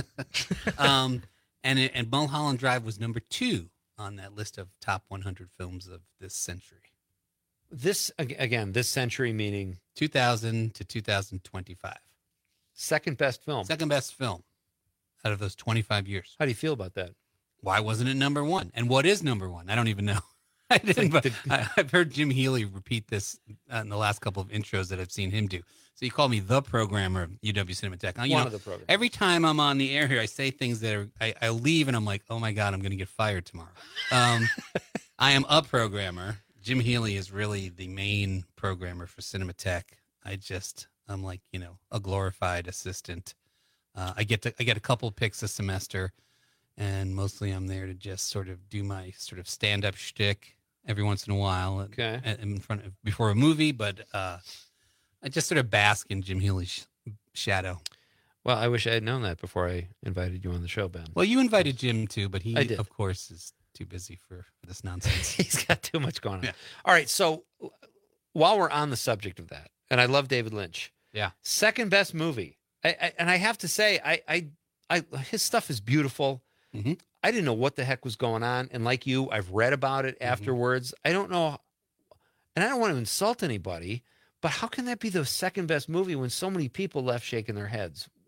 And Mulholland Drive was number 2 on that list of top 100 films of this century. This century meaning? 2000 to 2025. Second best film. Second best film out of those 25 years. How do you feel about that? Why wasn't it number 1? And what is number 1? I don't even know. I didn't, but I've heard Jim Healy repeat this in the last couple of intros that I've seen him do. So you call me the programmer of UW Cinematheque. One of the programmers. Every time I'm on the air here, I say things that I leave and I'm like, oh my God, I'm going to get fired tomorrow. I am a programmer. Jim Healy is really the main programmer for Cinematheque. I'm like, a glorified assistant. I get a couple picks a semester, and mostly I'm there to just sort of do my sort of stand-up shtick every once in a while, before a movie. But I just sort of bask in Jim Healy's shadow. Well, I wish I had known that before I invited you on the show, Ben. Well, you invited Jim too, but he, of course, is too busy for this nonsense. He's got too much going on. Yeah. All right, so while we're on the subject of that, and I love David Lynch. Yeah. Second best movie. And I have to say, his stuff is beautiful. Mm-hmm. I didn't know what the heck was going on. And like you, I've read about it afterwards. I don't know. And I don't want to insult anybody, but how can that be the second best movie when so many people left shaking their heads?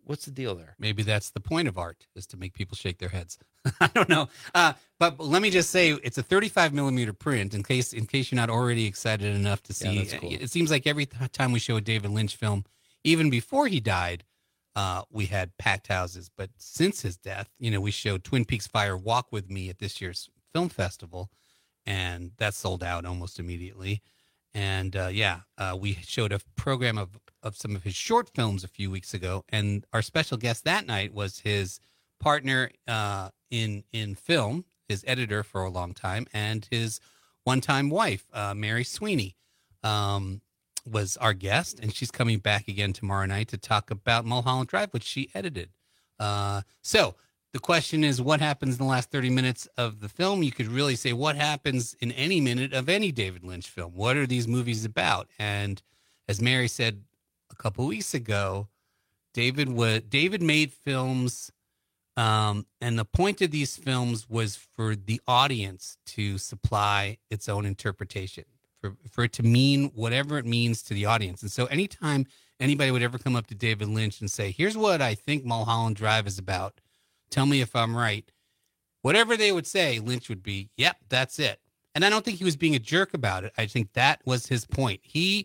What's the deal there? Maybe that's the point of art, is to make people shake their heads. I don't know. But let me just say, it's a 35 millimeter print in case you're not already excited enough to see. That's cool. It seems like every time we show a David Lynch film, even before he died, we had packed houses. But since his death, we showed Twin Peaks Fire Walk With Me at this year's film festival, and that sold out almost immediately. And we showed a program of some of his short films a few weeks ago, and our special guest that night was his partner in film, his editor for a long time, and his one-time wife, Mary Sweeney, was our guest, and she's coming back again tomorrow night to talk about Mulholland Drive, which she edited. So the question is, what happens in the last 30 minutes of the film? You could really say what happens in any minute of any David Lynch film. What are these movies about? And as Mary said a couple weeks ago, David made films, and the point of these films was for the audience to supply its own interpretation, for it to mean whatever it means to the audience. And so anytime anybody would ever come up to David Lynch and say, here's what I think Mulholland Drive is about, tell me if I'm right, whatever they would say, Lynch would be, yep, that's it. And I don't think he was being a jerk about it. I think that was his point.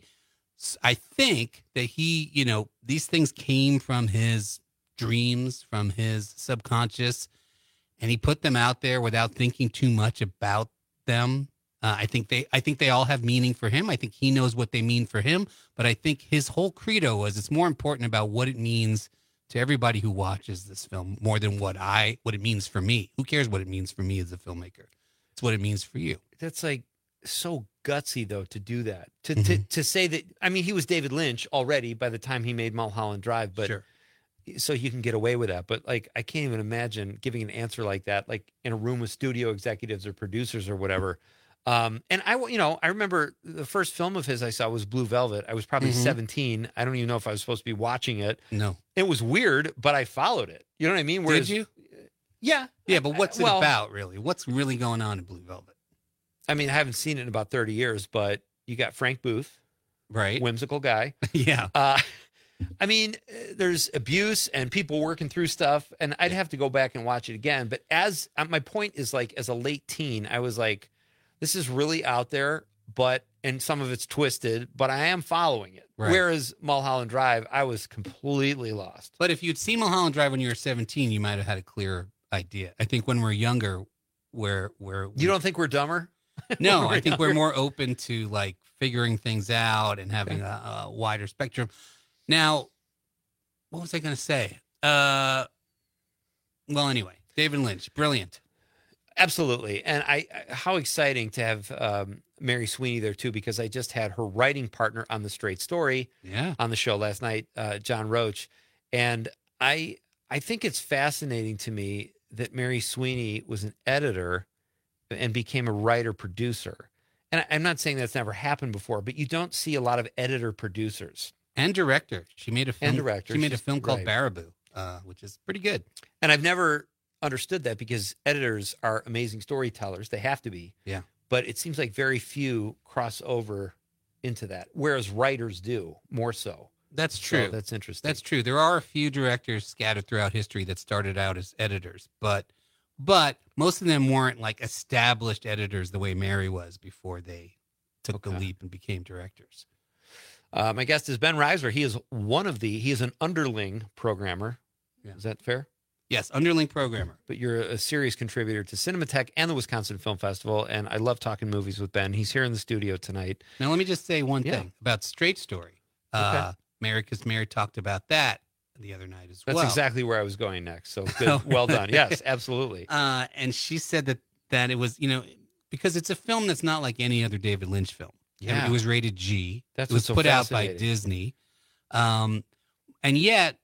I think that these things came from his dreams, from his subconscious, and he put them out there without thinking too much about them. I think they all have meaning for him. I think he knows what they mean for him, but I think his whole credo was it's more important about what it means to everybody who watches this film more than what it means for me. Who cares what it means for me as a filmmaker? It's what it means for you. That's like so gutsy though to do that. To say that, I mean, he was David Lynch already by the time he made Mulholland Drive, but sure. So you can get away with that. But like, I can't even imagine giving an answer like that, like in a room with studio executives or producers or whatever. And I remember the first film of his I saw was Blue Velvet. I was probably 17. I don't even know if I was supposed to be watching it. No, it was weird, but I followed it. You know what I mean? Did you? Yeah. Yeah. But what's it about really? What's really going on in Blue Velvet? I mean, I haven't seen it in about 30 years, but you got Frank Booth, right? Whimsical guy. Yeah. I mean, there's abuse and people working through stuff, and I'd have to go back and watch it again. But my point is, like, as a late teen, I was like, this is really out there, and some of it's twisted, but I am following it. Right. Whereas Mulholland Drive, I was completely lost. But if you'd seen Mulholland Drive when you were 17, you might have had a clearer idea. I think when we're younger, you don't think we're dumber? No, I think we're more open to like figuring things out and having a wider spectrum. Now, what was I going to say? Well, anyway, David Lynch, brilliant. Absolutely. And how exciting to have Mary Sweeney there too, because I just had her writing partner on The Straight Story on the show last night, John Roach. And I think it's fascinating to me that Mary Sweeney was an editor and became a writer-producer. And I'm not saying that's never happened before, but you don't see a lot of editor-producers. And director. She made a film. And director. She made a film called Right. Baraboo, which is pretty good. And I've never understood that because editors are amazing storytellers. They have to be. Yeah. But it seems like very few cross over into that, whereas writers do more so. That's true. So that's interesting. That's true. There are a few directors scattered throughout history that started out as editors, but most of them weren't like established editors the way Mary was before they took the leap and became directors. My guest is Ben Reisler. He is an underling programmer. Yeah. Is that fair? Yes, underling programmer. But you're a serious contributor to Cinematheque and the Wisconsin Film Festival, and I love talking movies with Ben. He's here in the studio tonight. Now, let me just say one thing about Straight Story. Because Mary talked about that the other night as well. That's exactly where I was going next. So good. Well done. Yes, absolutely. And she said that it was, because it's a film that's not like any other David Lynch film. Yeah. It was rated G. That's it was what's so put out by fascinating. Disney. And yet,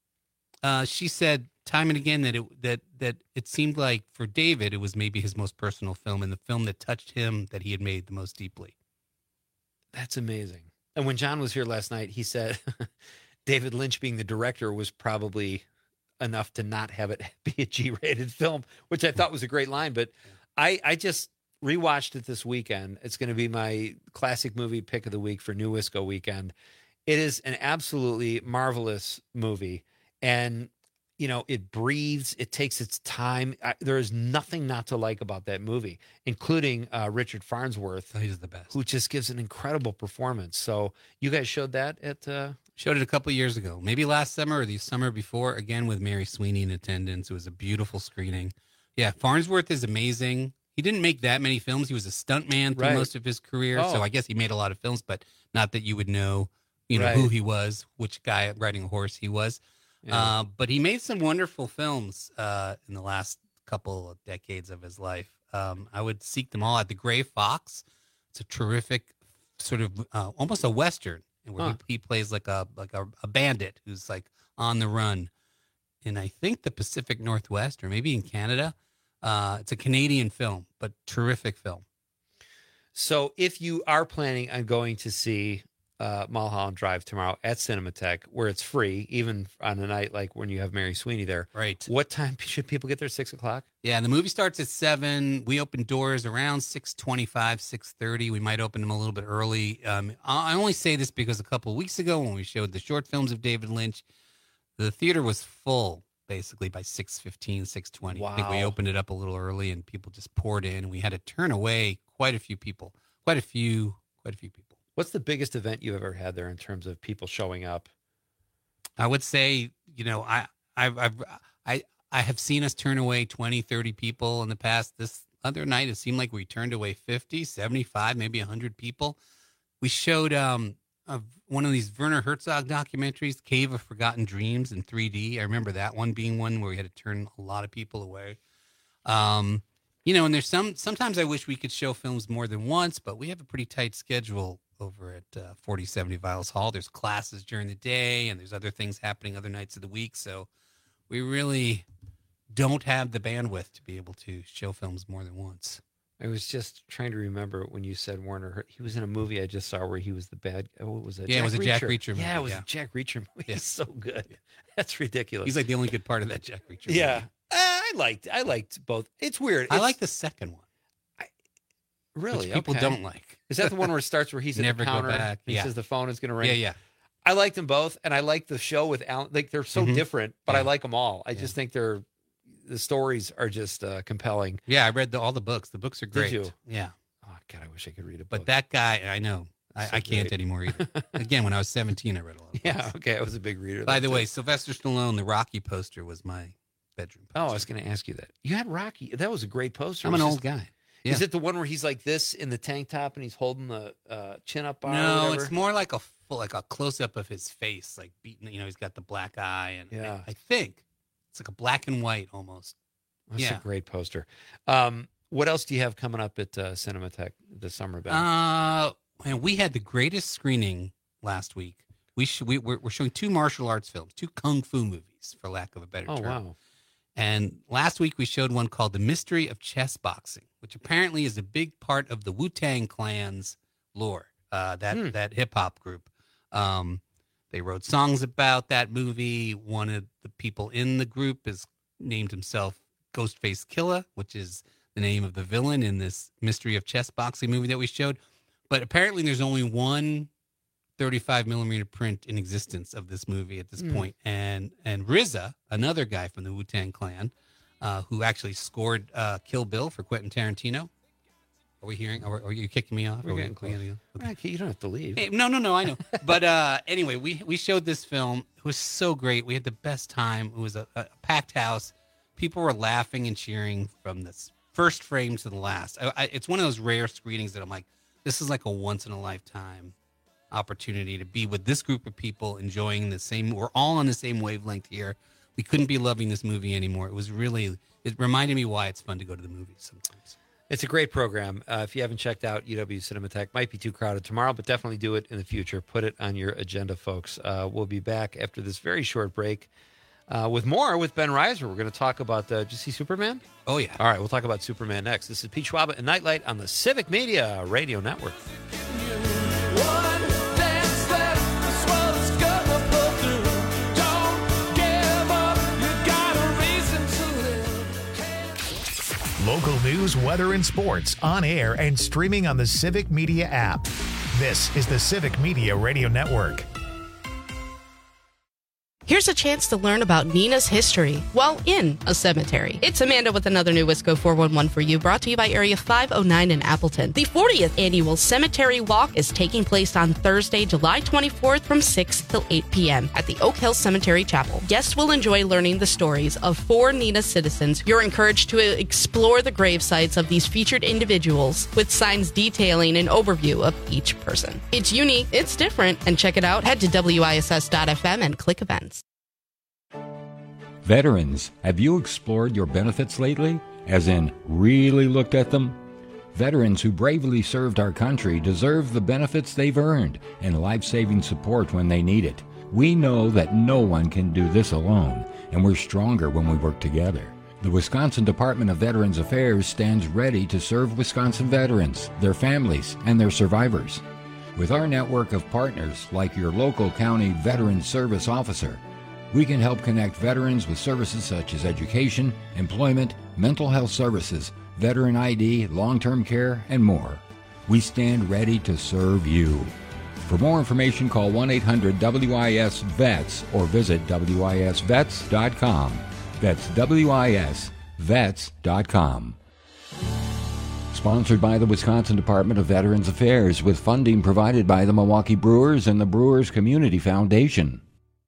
she said time and again that it seemed like for David, it was maybe his most personal film and the film that touched him that he had made the most deeply. That's amazing. And when John was here last night, he said David Lynch being the director was probably enough to not have it be a G-rated film, which I thought was a great line. But I just rewatched it this weekend. It's going to be my classic movie pick of the week for New Wisco weekend. It is an absolutely marvelous movie. And, you know, it breathes. It takes its time. There is nothing not to like about that movie, including Richard Farnsworth. Oh, he's the best. Who just gives an incredible performance. So you guys showed that at... Showed it a couple years ago, maybe last summer or the summer before, again with Mary Sweeney in attendance. It was a beautiful screening. Yeah, Farnsworth is amazing. He didn't make that many films. He was a stuntman through most of his career, so I guess he made a lot of films, but not that you would know, who he was, which guy riding a horse he was. Yeah. But he made some wonderful films in the last couple of decades of his life. I would seek them all out. The Gray Fox, it's a terrific sort of almost a Western, where he plays like a bandit who's like on the run in, I think, the Pacific Northwest or maybe in Canada. It's a Canadian film, but terrific film. So if you are planning on going to see Mulholland Drive tomorrow at Cinematheque, where it's free, even on a night like when you have Mary Sweeney there, right? What time should people get there? 6 o'clock? Yeah, the movie starts at 7. We open doors around 6:25, 6:30. We might open them a little bit early. I only say this because a couple of weeks ago when we showed the short films of David Lynch, the theater was full basically by 6:15, 6:20. Wow. I think we opened it up a little early and people just poured in. We had to turn away quite a few people. Quite a few people. What's the biggest event you've ever had there in terms of people showing up? I would say, I have seen us turn away 20, 30 people in the past. This other night, it seemed like we turned away 50, 75, maybe 100 people. We showed one of these Werner Herzog documentaries, Cave of Forgotten Dreams in 3D. I remember that one being one where we had to turn a lot of people away. And there's sometimes I wish we could show films more than once, but we have a pretty tight schedule over at 4070 Viles Hall. There's classes during the day, and there's other things happening other nights of the week. So we really don't have the bandwidth to be able to show films more than once. I was just trying to remember when you said Werner. He was in a movie I just saw where he was the bad. What was it? Yeah, it was a Jack Reacher movie. Yeah, it was a Jack Reacher movie. Yeah. It's so good. That's ridiculous. He's like the only good part of that Jack Reacher movie. Yeah, I liked both. It's weird. I like the second one. Really? Which people don't like. Is that the one where it starts where he's at Never the counter? go back. He says the phone is going to ring. Yeah. I liked them both, and I like the show with Alan. Like they're so different, but I like them all. I just think the stories are just compelling. Yeah, I read all the books. The books are great. Did you? Yeah. Oh God, I wish I could read a book. But that guy, I know. I can't anymore either. Again, when I was 17, I read a lot of books. Yeah, okay. I was a big reader. By the way, Sylvester Stallone, the Rocky poster was my bedroom poster. Oh, I was going to ask you that. You had Rocky. That was a great poster. I'm an old guy. Yeah. Is it the one where he's like this in the tank top and he's holding the chin up bar? No, it's more like a close up of his face, like beaten. He's got the black eye, and I think it's like a black and white almost. That's a great poster. What else do you have coming up at Cinematheque this summer, Ben? Man, we had the greatest screening last week. We're showing 2 martial arts films, 2 kung fu movies, for lack of a better term. Oh, wow. And last week we showed one called The Mystery of Chess Boxing, which apparently is a big part of the Wu-Tang Clan's lore, that hip-hop group. They wrote songs about that movie. One of the people in the group is named himself Ghostface Killah, which is the name of the villain in this Mystery of Chess Boxing movie that we showed. But apparently there's only one 35 millimeter print in existence of this movie at this point. And RZA, another guy from the Wu-Tang Clan, who actually scored Kill Bill for Quentin Tarantino. Are we hearing? Are you kicking me off? We're getting close. Okay, you don't have to leave. Hey, no, I know. But anyway, we showed this film. It was so great. We had the best time. It was a packed house. People were laughing and cheering from this first frame to the last. It's one of those rare screenings that I'm like, this is like a once-in-a-lifetime opportunity to be with this group of people enjoying the same. We're all on the same wavelength here. We couldn't be loving this movie anymore. It reminded me why it's fun to go to the movies sometimes. It's a great program. If you haven't checked out UW Cinematheque, might be too crowded tomorrow, but definitely do it in the future. Put it on your agenda, folks. We'll be back after this very short break with more with Ben Reiser. We're going to talk about, did you see Superman? Oh, yeah. All right, we'll talk about Superman next. This is Pete Schwab and Nightlight on the Civic Media Radio Network. Local news, weather, and sports on air and streaming on the Civic Media app. This is the Civic Media Radio Network. Here's a chance to learn about Nina's history while in a cemetery. It's Amanda with another new Wisco 411 for you, brought to you by Area 509 in Appleton. The 40th annual Cemetery Walk is taking place on Thursday, July 24th from 6 till 8 p.m. at the Oak Hill Cemetery Chapel. Guests will enjoy learning the stories of 4 Nina citizens. You're encouraged to explore the grave sites of these featured individuals with signs detailing an overview of each person. It's unique, it's different, and check it out. Head to WISS.FM and click events. Veterans, have you explored your benefits lately? As in, really looked at them? Veterans who bravely served our country deserve the benefits they've earned and life-saving support when they need it. We know that no one can do this alone, and we're stronger when we work together. The Wisconsin Department of Veterans Affairs stands ready to serve Wisconsin veterans, their families, and their survivors. With our network of partners like your local county Veterans Service Officer, we can help connect veterans with services such as education, employment, mental health services, veteran ID, long-term care, and more. We stand ready to serve you. For more information, call 1-800-WIS-VETS or visit WISVets.com. That's WISVets.com. Sponsored by the Wisconsin Department of Veterans Affairs with funding provided by the Milwaukee Brewers and the Brewers Community Foundation.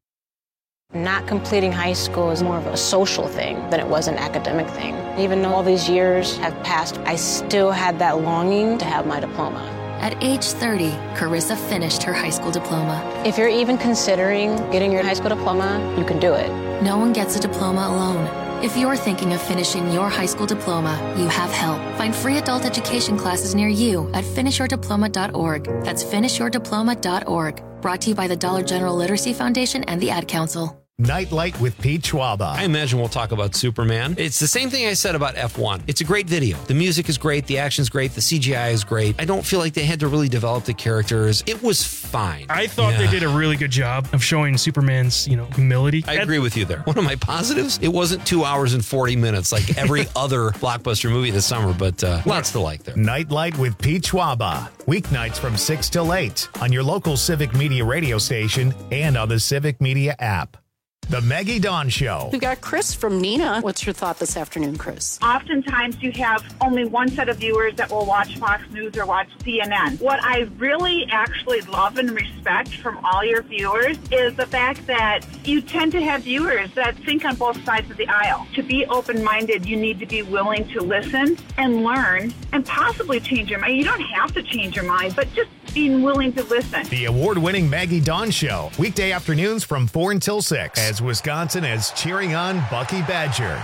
Not completing high school is more of a social thing than it was an academic thing. Even though all these years have passed, I still had that longing to have my diploma. At age 30, Carissa finished her high school diploma. If you're even considering getting your high school diploma, you can do it. No one gets a diploma alone. If you're thinking of finishing your high school diploma, you have help. Find free adult education classes near you at finishyourdiploma.org. That's finishyourdiploma.org. Brought to you by the Dollar General Literacy Foundation and the Ad Council. Nightlight with Pete Schwaba. I imagine we'll talk about Superman. It's the same thing I said about F1. It's a great video. The music is great. The action's great. The CGI is great. I don't feel like they had to really develop the characters. It was fine. I thought they did a really good job of showing Superman's, humility. I agree with you there. One of my positives, it wasn't 2 hours and 40 minutes like every other blockbuster movie this summer, but lots to like there. Nightlight with Pete Schwaba. Weeknights from 6 till 8 on your local Civic Media radio station and on the Civic Media app. The Maggie Dawn Show. We've got Chris from Nina. What's your thought this afternoon, Chris? Oftentimes you have only one set of viewers that will watch Fox News or watch CNN. What I really actually love and respect from all your viewers is the fact that you tend to have viewers that think on both sides of the aisle. To be open-minded, you need to be willing to listen and learn and possibly change your mind. You don't have to change your mind, but just being willing to listen. The award-winning Maggie Dawn Show, weekday afternoons from 4 until 6, as Wisconsin is cheering on Bucky Badger.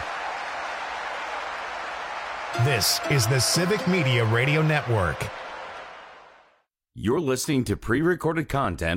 This is the Civic Media Radio Network. You're listening to pre-recorded content.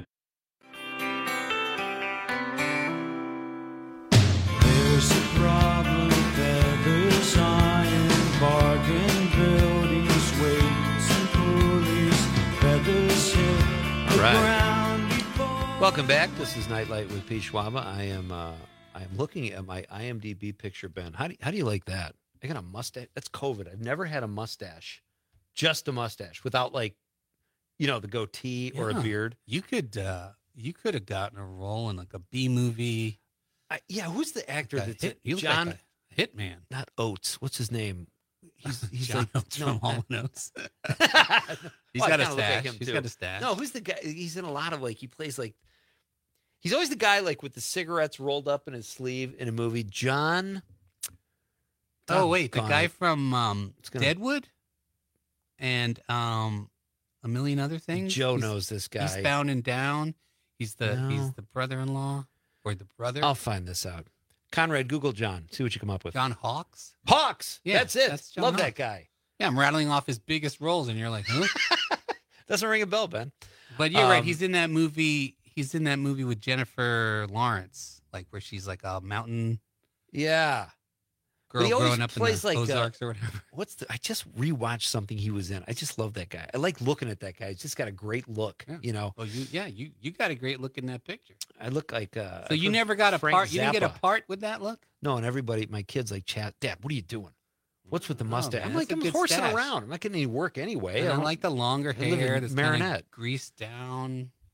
There's a problem, feathers, iron, bargain, buildings, weights, and pulleys, feathers hit the ground. Welcome back. This is Nightlight with Pete Schwaba. I am looking at my IMDb picture, Ben. How do you like that? I got a mustache. That's COVID. I've never had a mustache, just a mustache, without the goatee or a beard. You could have gotten a role in like a B movie. Who's the actor that's John like Hitman? Not Oates. What's his name? He's John like Oates from Hall & Oates. He's I got a kinda look like stash. him, He's too. got a stash. No, who's the guy? He's in a lot of he plays he's always the guy with the cigarettes rolled up in his sleeve in a movie. John. Oh wait, the guy from Deadwood and a million other things. Joe knows this guy. He's Bound and Down. He's the brother-in-law or the brother. I'll find this out. Conrad, Google John. See what you come up with. John Hawkes. Hawks. Yeah, that's it. that's John Love Hawkes. that guy. Yeah, I'm rattling off his biggest roles, and you're like, huh? Doesn't ring a bell, Ben. But you're right. He's in that movie. He's in that movie with Jennifer Lawrence, where she's like a mountain. Yeah. Girl growing up in the Ozarks or whatever. I just rewatched something he was in. I just love that guy. I like looking at that guy. He's just got a great look, Well, you got a great look in that picture. I look like So you never got a Frank part. You didn't get a Zappa. part with that look? No, and everybody, my kids chat, Dad, what are you doing? What's with the mustache? man, I'm like, that's a I'm good horsing stash. around. I'm not getting any work anyway. And I like the longer I live in hair that's Marinette. kind of greased down.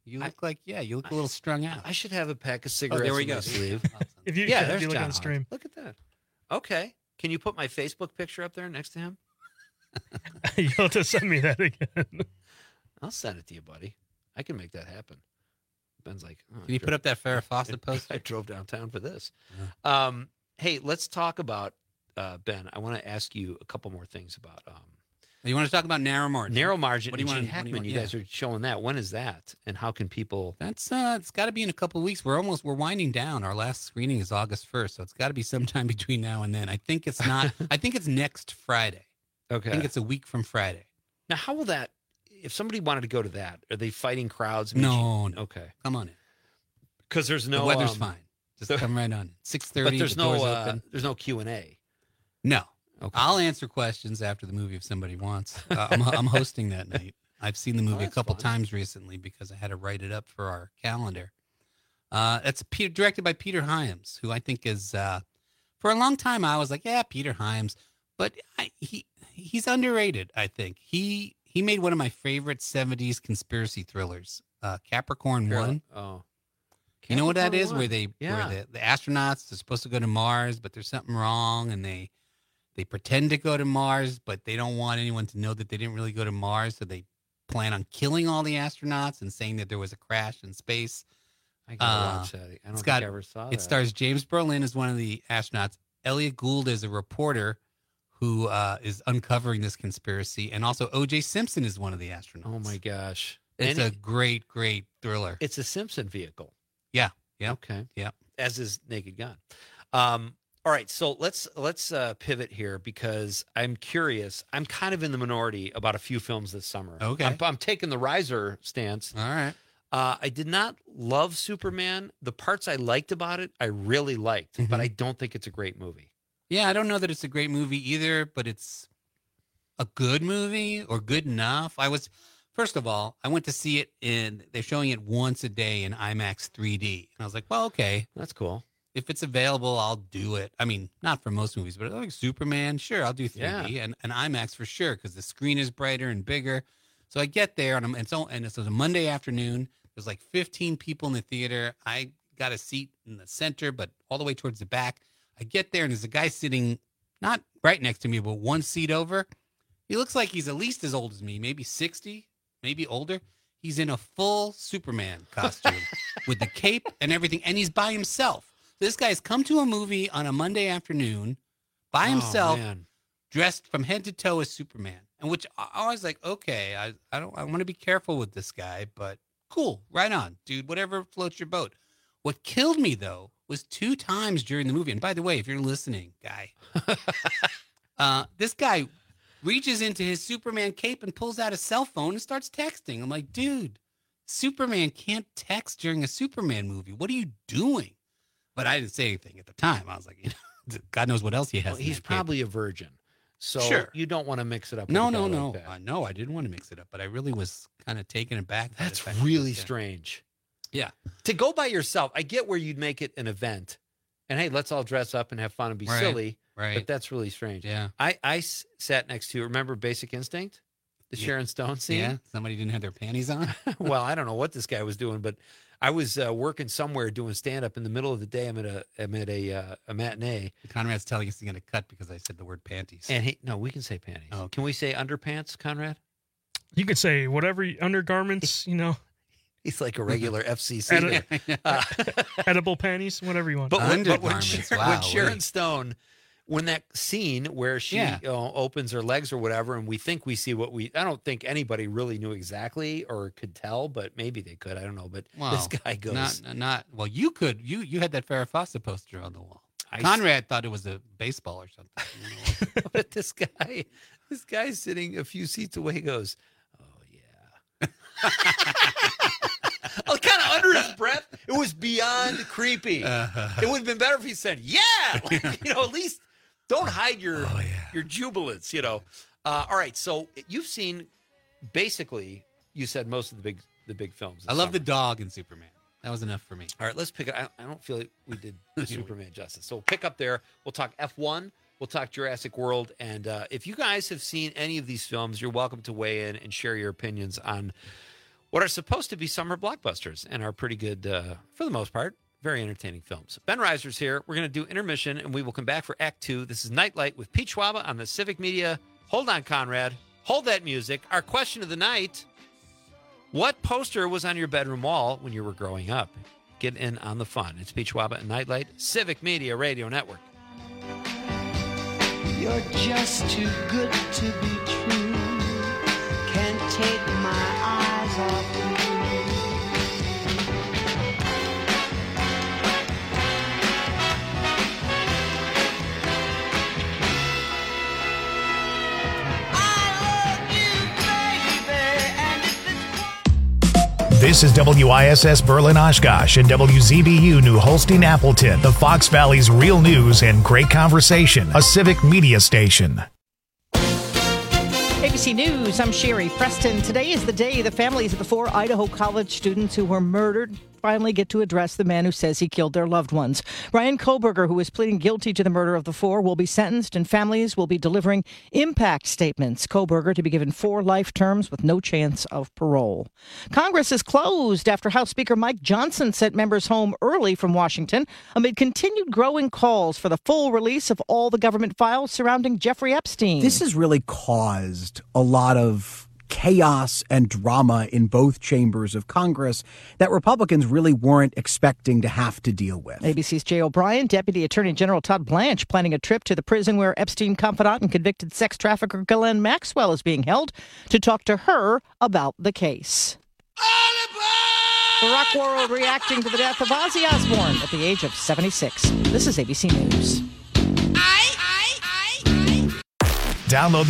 You look you look a little strung out. I should have a pack of cigarettes. there we in go. my sleeve. If you, Yeah, if there's you look John on Hodge. stream. Look at that. Okay. Can you put my Facebook picture up there next to him? You'll have to send me that again. I'll send it to you, buddy. I can make that happen. Ben's like, Can you put up that Farrah Fawcett poster? I drove downtown for this. Hey, let's talk about Ben. I want to ask you a couple more things about. You want to talk about Narrow Margin? Narrow Margin. What do you and want? Gene Hackman. You yeah. guys are showing that. When is that? And how can people? That's it's got to be in a couple of weeks. We're winding down. Our last screening is August 1st, so it's got to be sometime between now and then. I think it's not. I think it's next Friday. Okay. I think it's a week from Friday. Now, how will that? If somebody wanted to go to that, are they fighting crowds? No. Okay. Come on in. Because there's no. The weather's fine. Just come right on. 6:30. But there's doors no. open. There's no Q&A. No. Okay. I'll answer questions after the movie if somebody wants. I'm hosting that night. I've seen the movie a couple times recently because I had to write it up for our calendar. It's directed by Peter Hyams, who I think is, for a long time I was like, yeah, Peter Hyams, but he's underrated. I think he made one of my favorite 70s conspiracy thrillers, Capricorn 1. Oh, you know what that is? 1. Where the astronauts are supposed to go to Mars, but there's something wrong, and they pretend to go to Mars, but they don't want anyone to know that they didn't really go to Mars, so they plan on killing all the astronauts and saying that there was a crash in space. I gotta watch that. I don't think I ever saw that. It stars James Brolin as one of the astronauts. Elliot Gould is a reporter who is uncovering this conspiracy, and also O.J. Simpson is one of the astronauts. Oh my gosh! It's a great, great thriller. It's a Simpson vehicle. Yeah. Yeah. Okay. Yeah. As is Naked Gun. All right, so let's pivot here because I'm curious. I'm kind of in the minority about a few films this summer. Okay. I'm taking the riser stance. All right. I did not love Superman. The parts I liked about it, I really liked, but I don't think it's a great movie. Yeah, I don't know that it's a great movie either, but it's a good movie or good enough. First of all, I went to see it they're showing it once a day in IMAX 3D. And I was like, well, okay. That's cool. If it's available, I'll do it. I mean, not for most movies, but like Superman, sure, I'll do 3D and IMAX for sure because the screen is brighter and bigger. So I get there, and it's a Monday afternoon. There's like 15 people in the theater. I got a seat in the center, but all the way towards the back. I get there, and there's a guy sitting not right next to me, but one seat over. He looks like he's at least as old as me, maybe 60, maybe older. He's in a full Superman costume with the cape and everything, and he's by himself. This guy's come to a movie on a Monday afternoon by himself, dressed from head to toe as Superman. And which I was like, okay, I want to be careful with this guy, but cool, right on, dude, whatever floats your boat. What killed me, though, was 2 times during the movie. And by the way, if you're listening, guy, this guy reaches into his Superman cape and pulls out a cell phone and starts texting. I'm like, dude, Superman can't text during a Superman movie. What are you doing? But I didn't say anything at the time. I was like, God knows what else he has. Well, he's probably a virgin. So Sure. you don't want to mix it up. No. with a guy like that. No, I didn't want to mix it up, but I really was kind of taken aback. by the That's fact that really this guy- strange. Yeah. To go by yourself, I get where you'd make it an event. And hey, let's all dress up and have fun and be Right, silly. right. But that's really strange. Yeah. I sat next to, remember Basic Instinct? The Sharon Stone scene? Yeah. Somebody didn't have their panties on. Well, I don't know what this guy was doing, but I was working somewhere doing stand up in the middle of the day. I'm at a matinee. Conrad's telling us he's going to cut because I said the word panties. And no, we can say panties. Oh, okay. Can we say underpants, Conrad? You could say whatever undergarments, He's like a regular FCC. edible panties, whatever you want. But when Undergarments, Sharon wait. Stone, when that scene where she opens her legs or whatever, and we think we see I don't think anybody really knew exactly or could tell, but maybe they could. I don't know. But this guy goes. Well, you could. You had that Farrah Fawcett poster on the wall. Conrad thought it was a baseball or something. But this guy's sitting a few seats away goes, oh, yeah. Kind of under his breath. It was beyond creepy. It would have been better if he said, yeah. Like, at least don't hide your jubilance, All right. So you've seen, basically, you said most of the big films. I love the dog in Superman. That was enough for me. All right, let's pick it. I don't feel like we did Superman justice. So we'll pick up there. We'll talk F1. We'll talk Jurassic World. And if you guys have seen any of these films, you're welcome to weigh in and share your opinions on what are supposed to be summer blockbusters and are pretty good, for the most part, very entertaining films. Ben Reiser's here. We're going to do intermission, and we will come back for Act 2. This is Nightlight with Pete Schwaba on the Civic Media. Hold on, Conrad. Hold that music. Our question of the night, what poster was on your bedroom wall when you were growing up? Get in on the fun. It's Pete Schwaba and Nightlight, Civic Media Radio Network. You're just too good to be true. Can't take my eyes off you. This is WISS Berlin Oshkosh and WZBU New Holstein Appleton, the Fox Valley's real news and great conversation, a civic media station. ABC News, I'm Sherry Preston. Today is the day the families of the 4 Idaho college students who were murdered finally get to address the man who says he killed their loved ones. Ryan Koberger, who is pleading guilty to the murder of the 4, will be sentenced, and families will be delivering impact statements. Koberger to be given 4 life terms with no chance of parole. Congress is closed after House Speaker Mike Johnson sent members home early from Washington amid continued growing calls for the full release of all the government files surrounding Jeffrey Epstein. This has really caused a lot of chaos and drama in both chambers of Congress that Republicans really weren't expecting to have to deal with. ABC's Jay O'Brien, Deputy Attorney General Todd Blanche planning a trip to the prison where Epstein confidant and convicted sex trafficker Ghislaine Maxwell is being held to talk to her about the case. The rock world reacting to the death of Ozzy Osbourne at the age of 76. This is ABC News. Download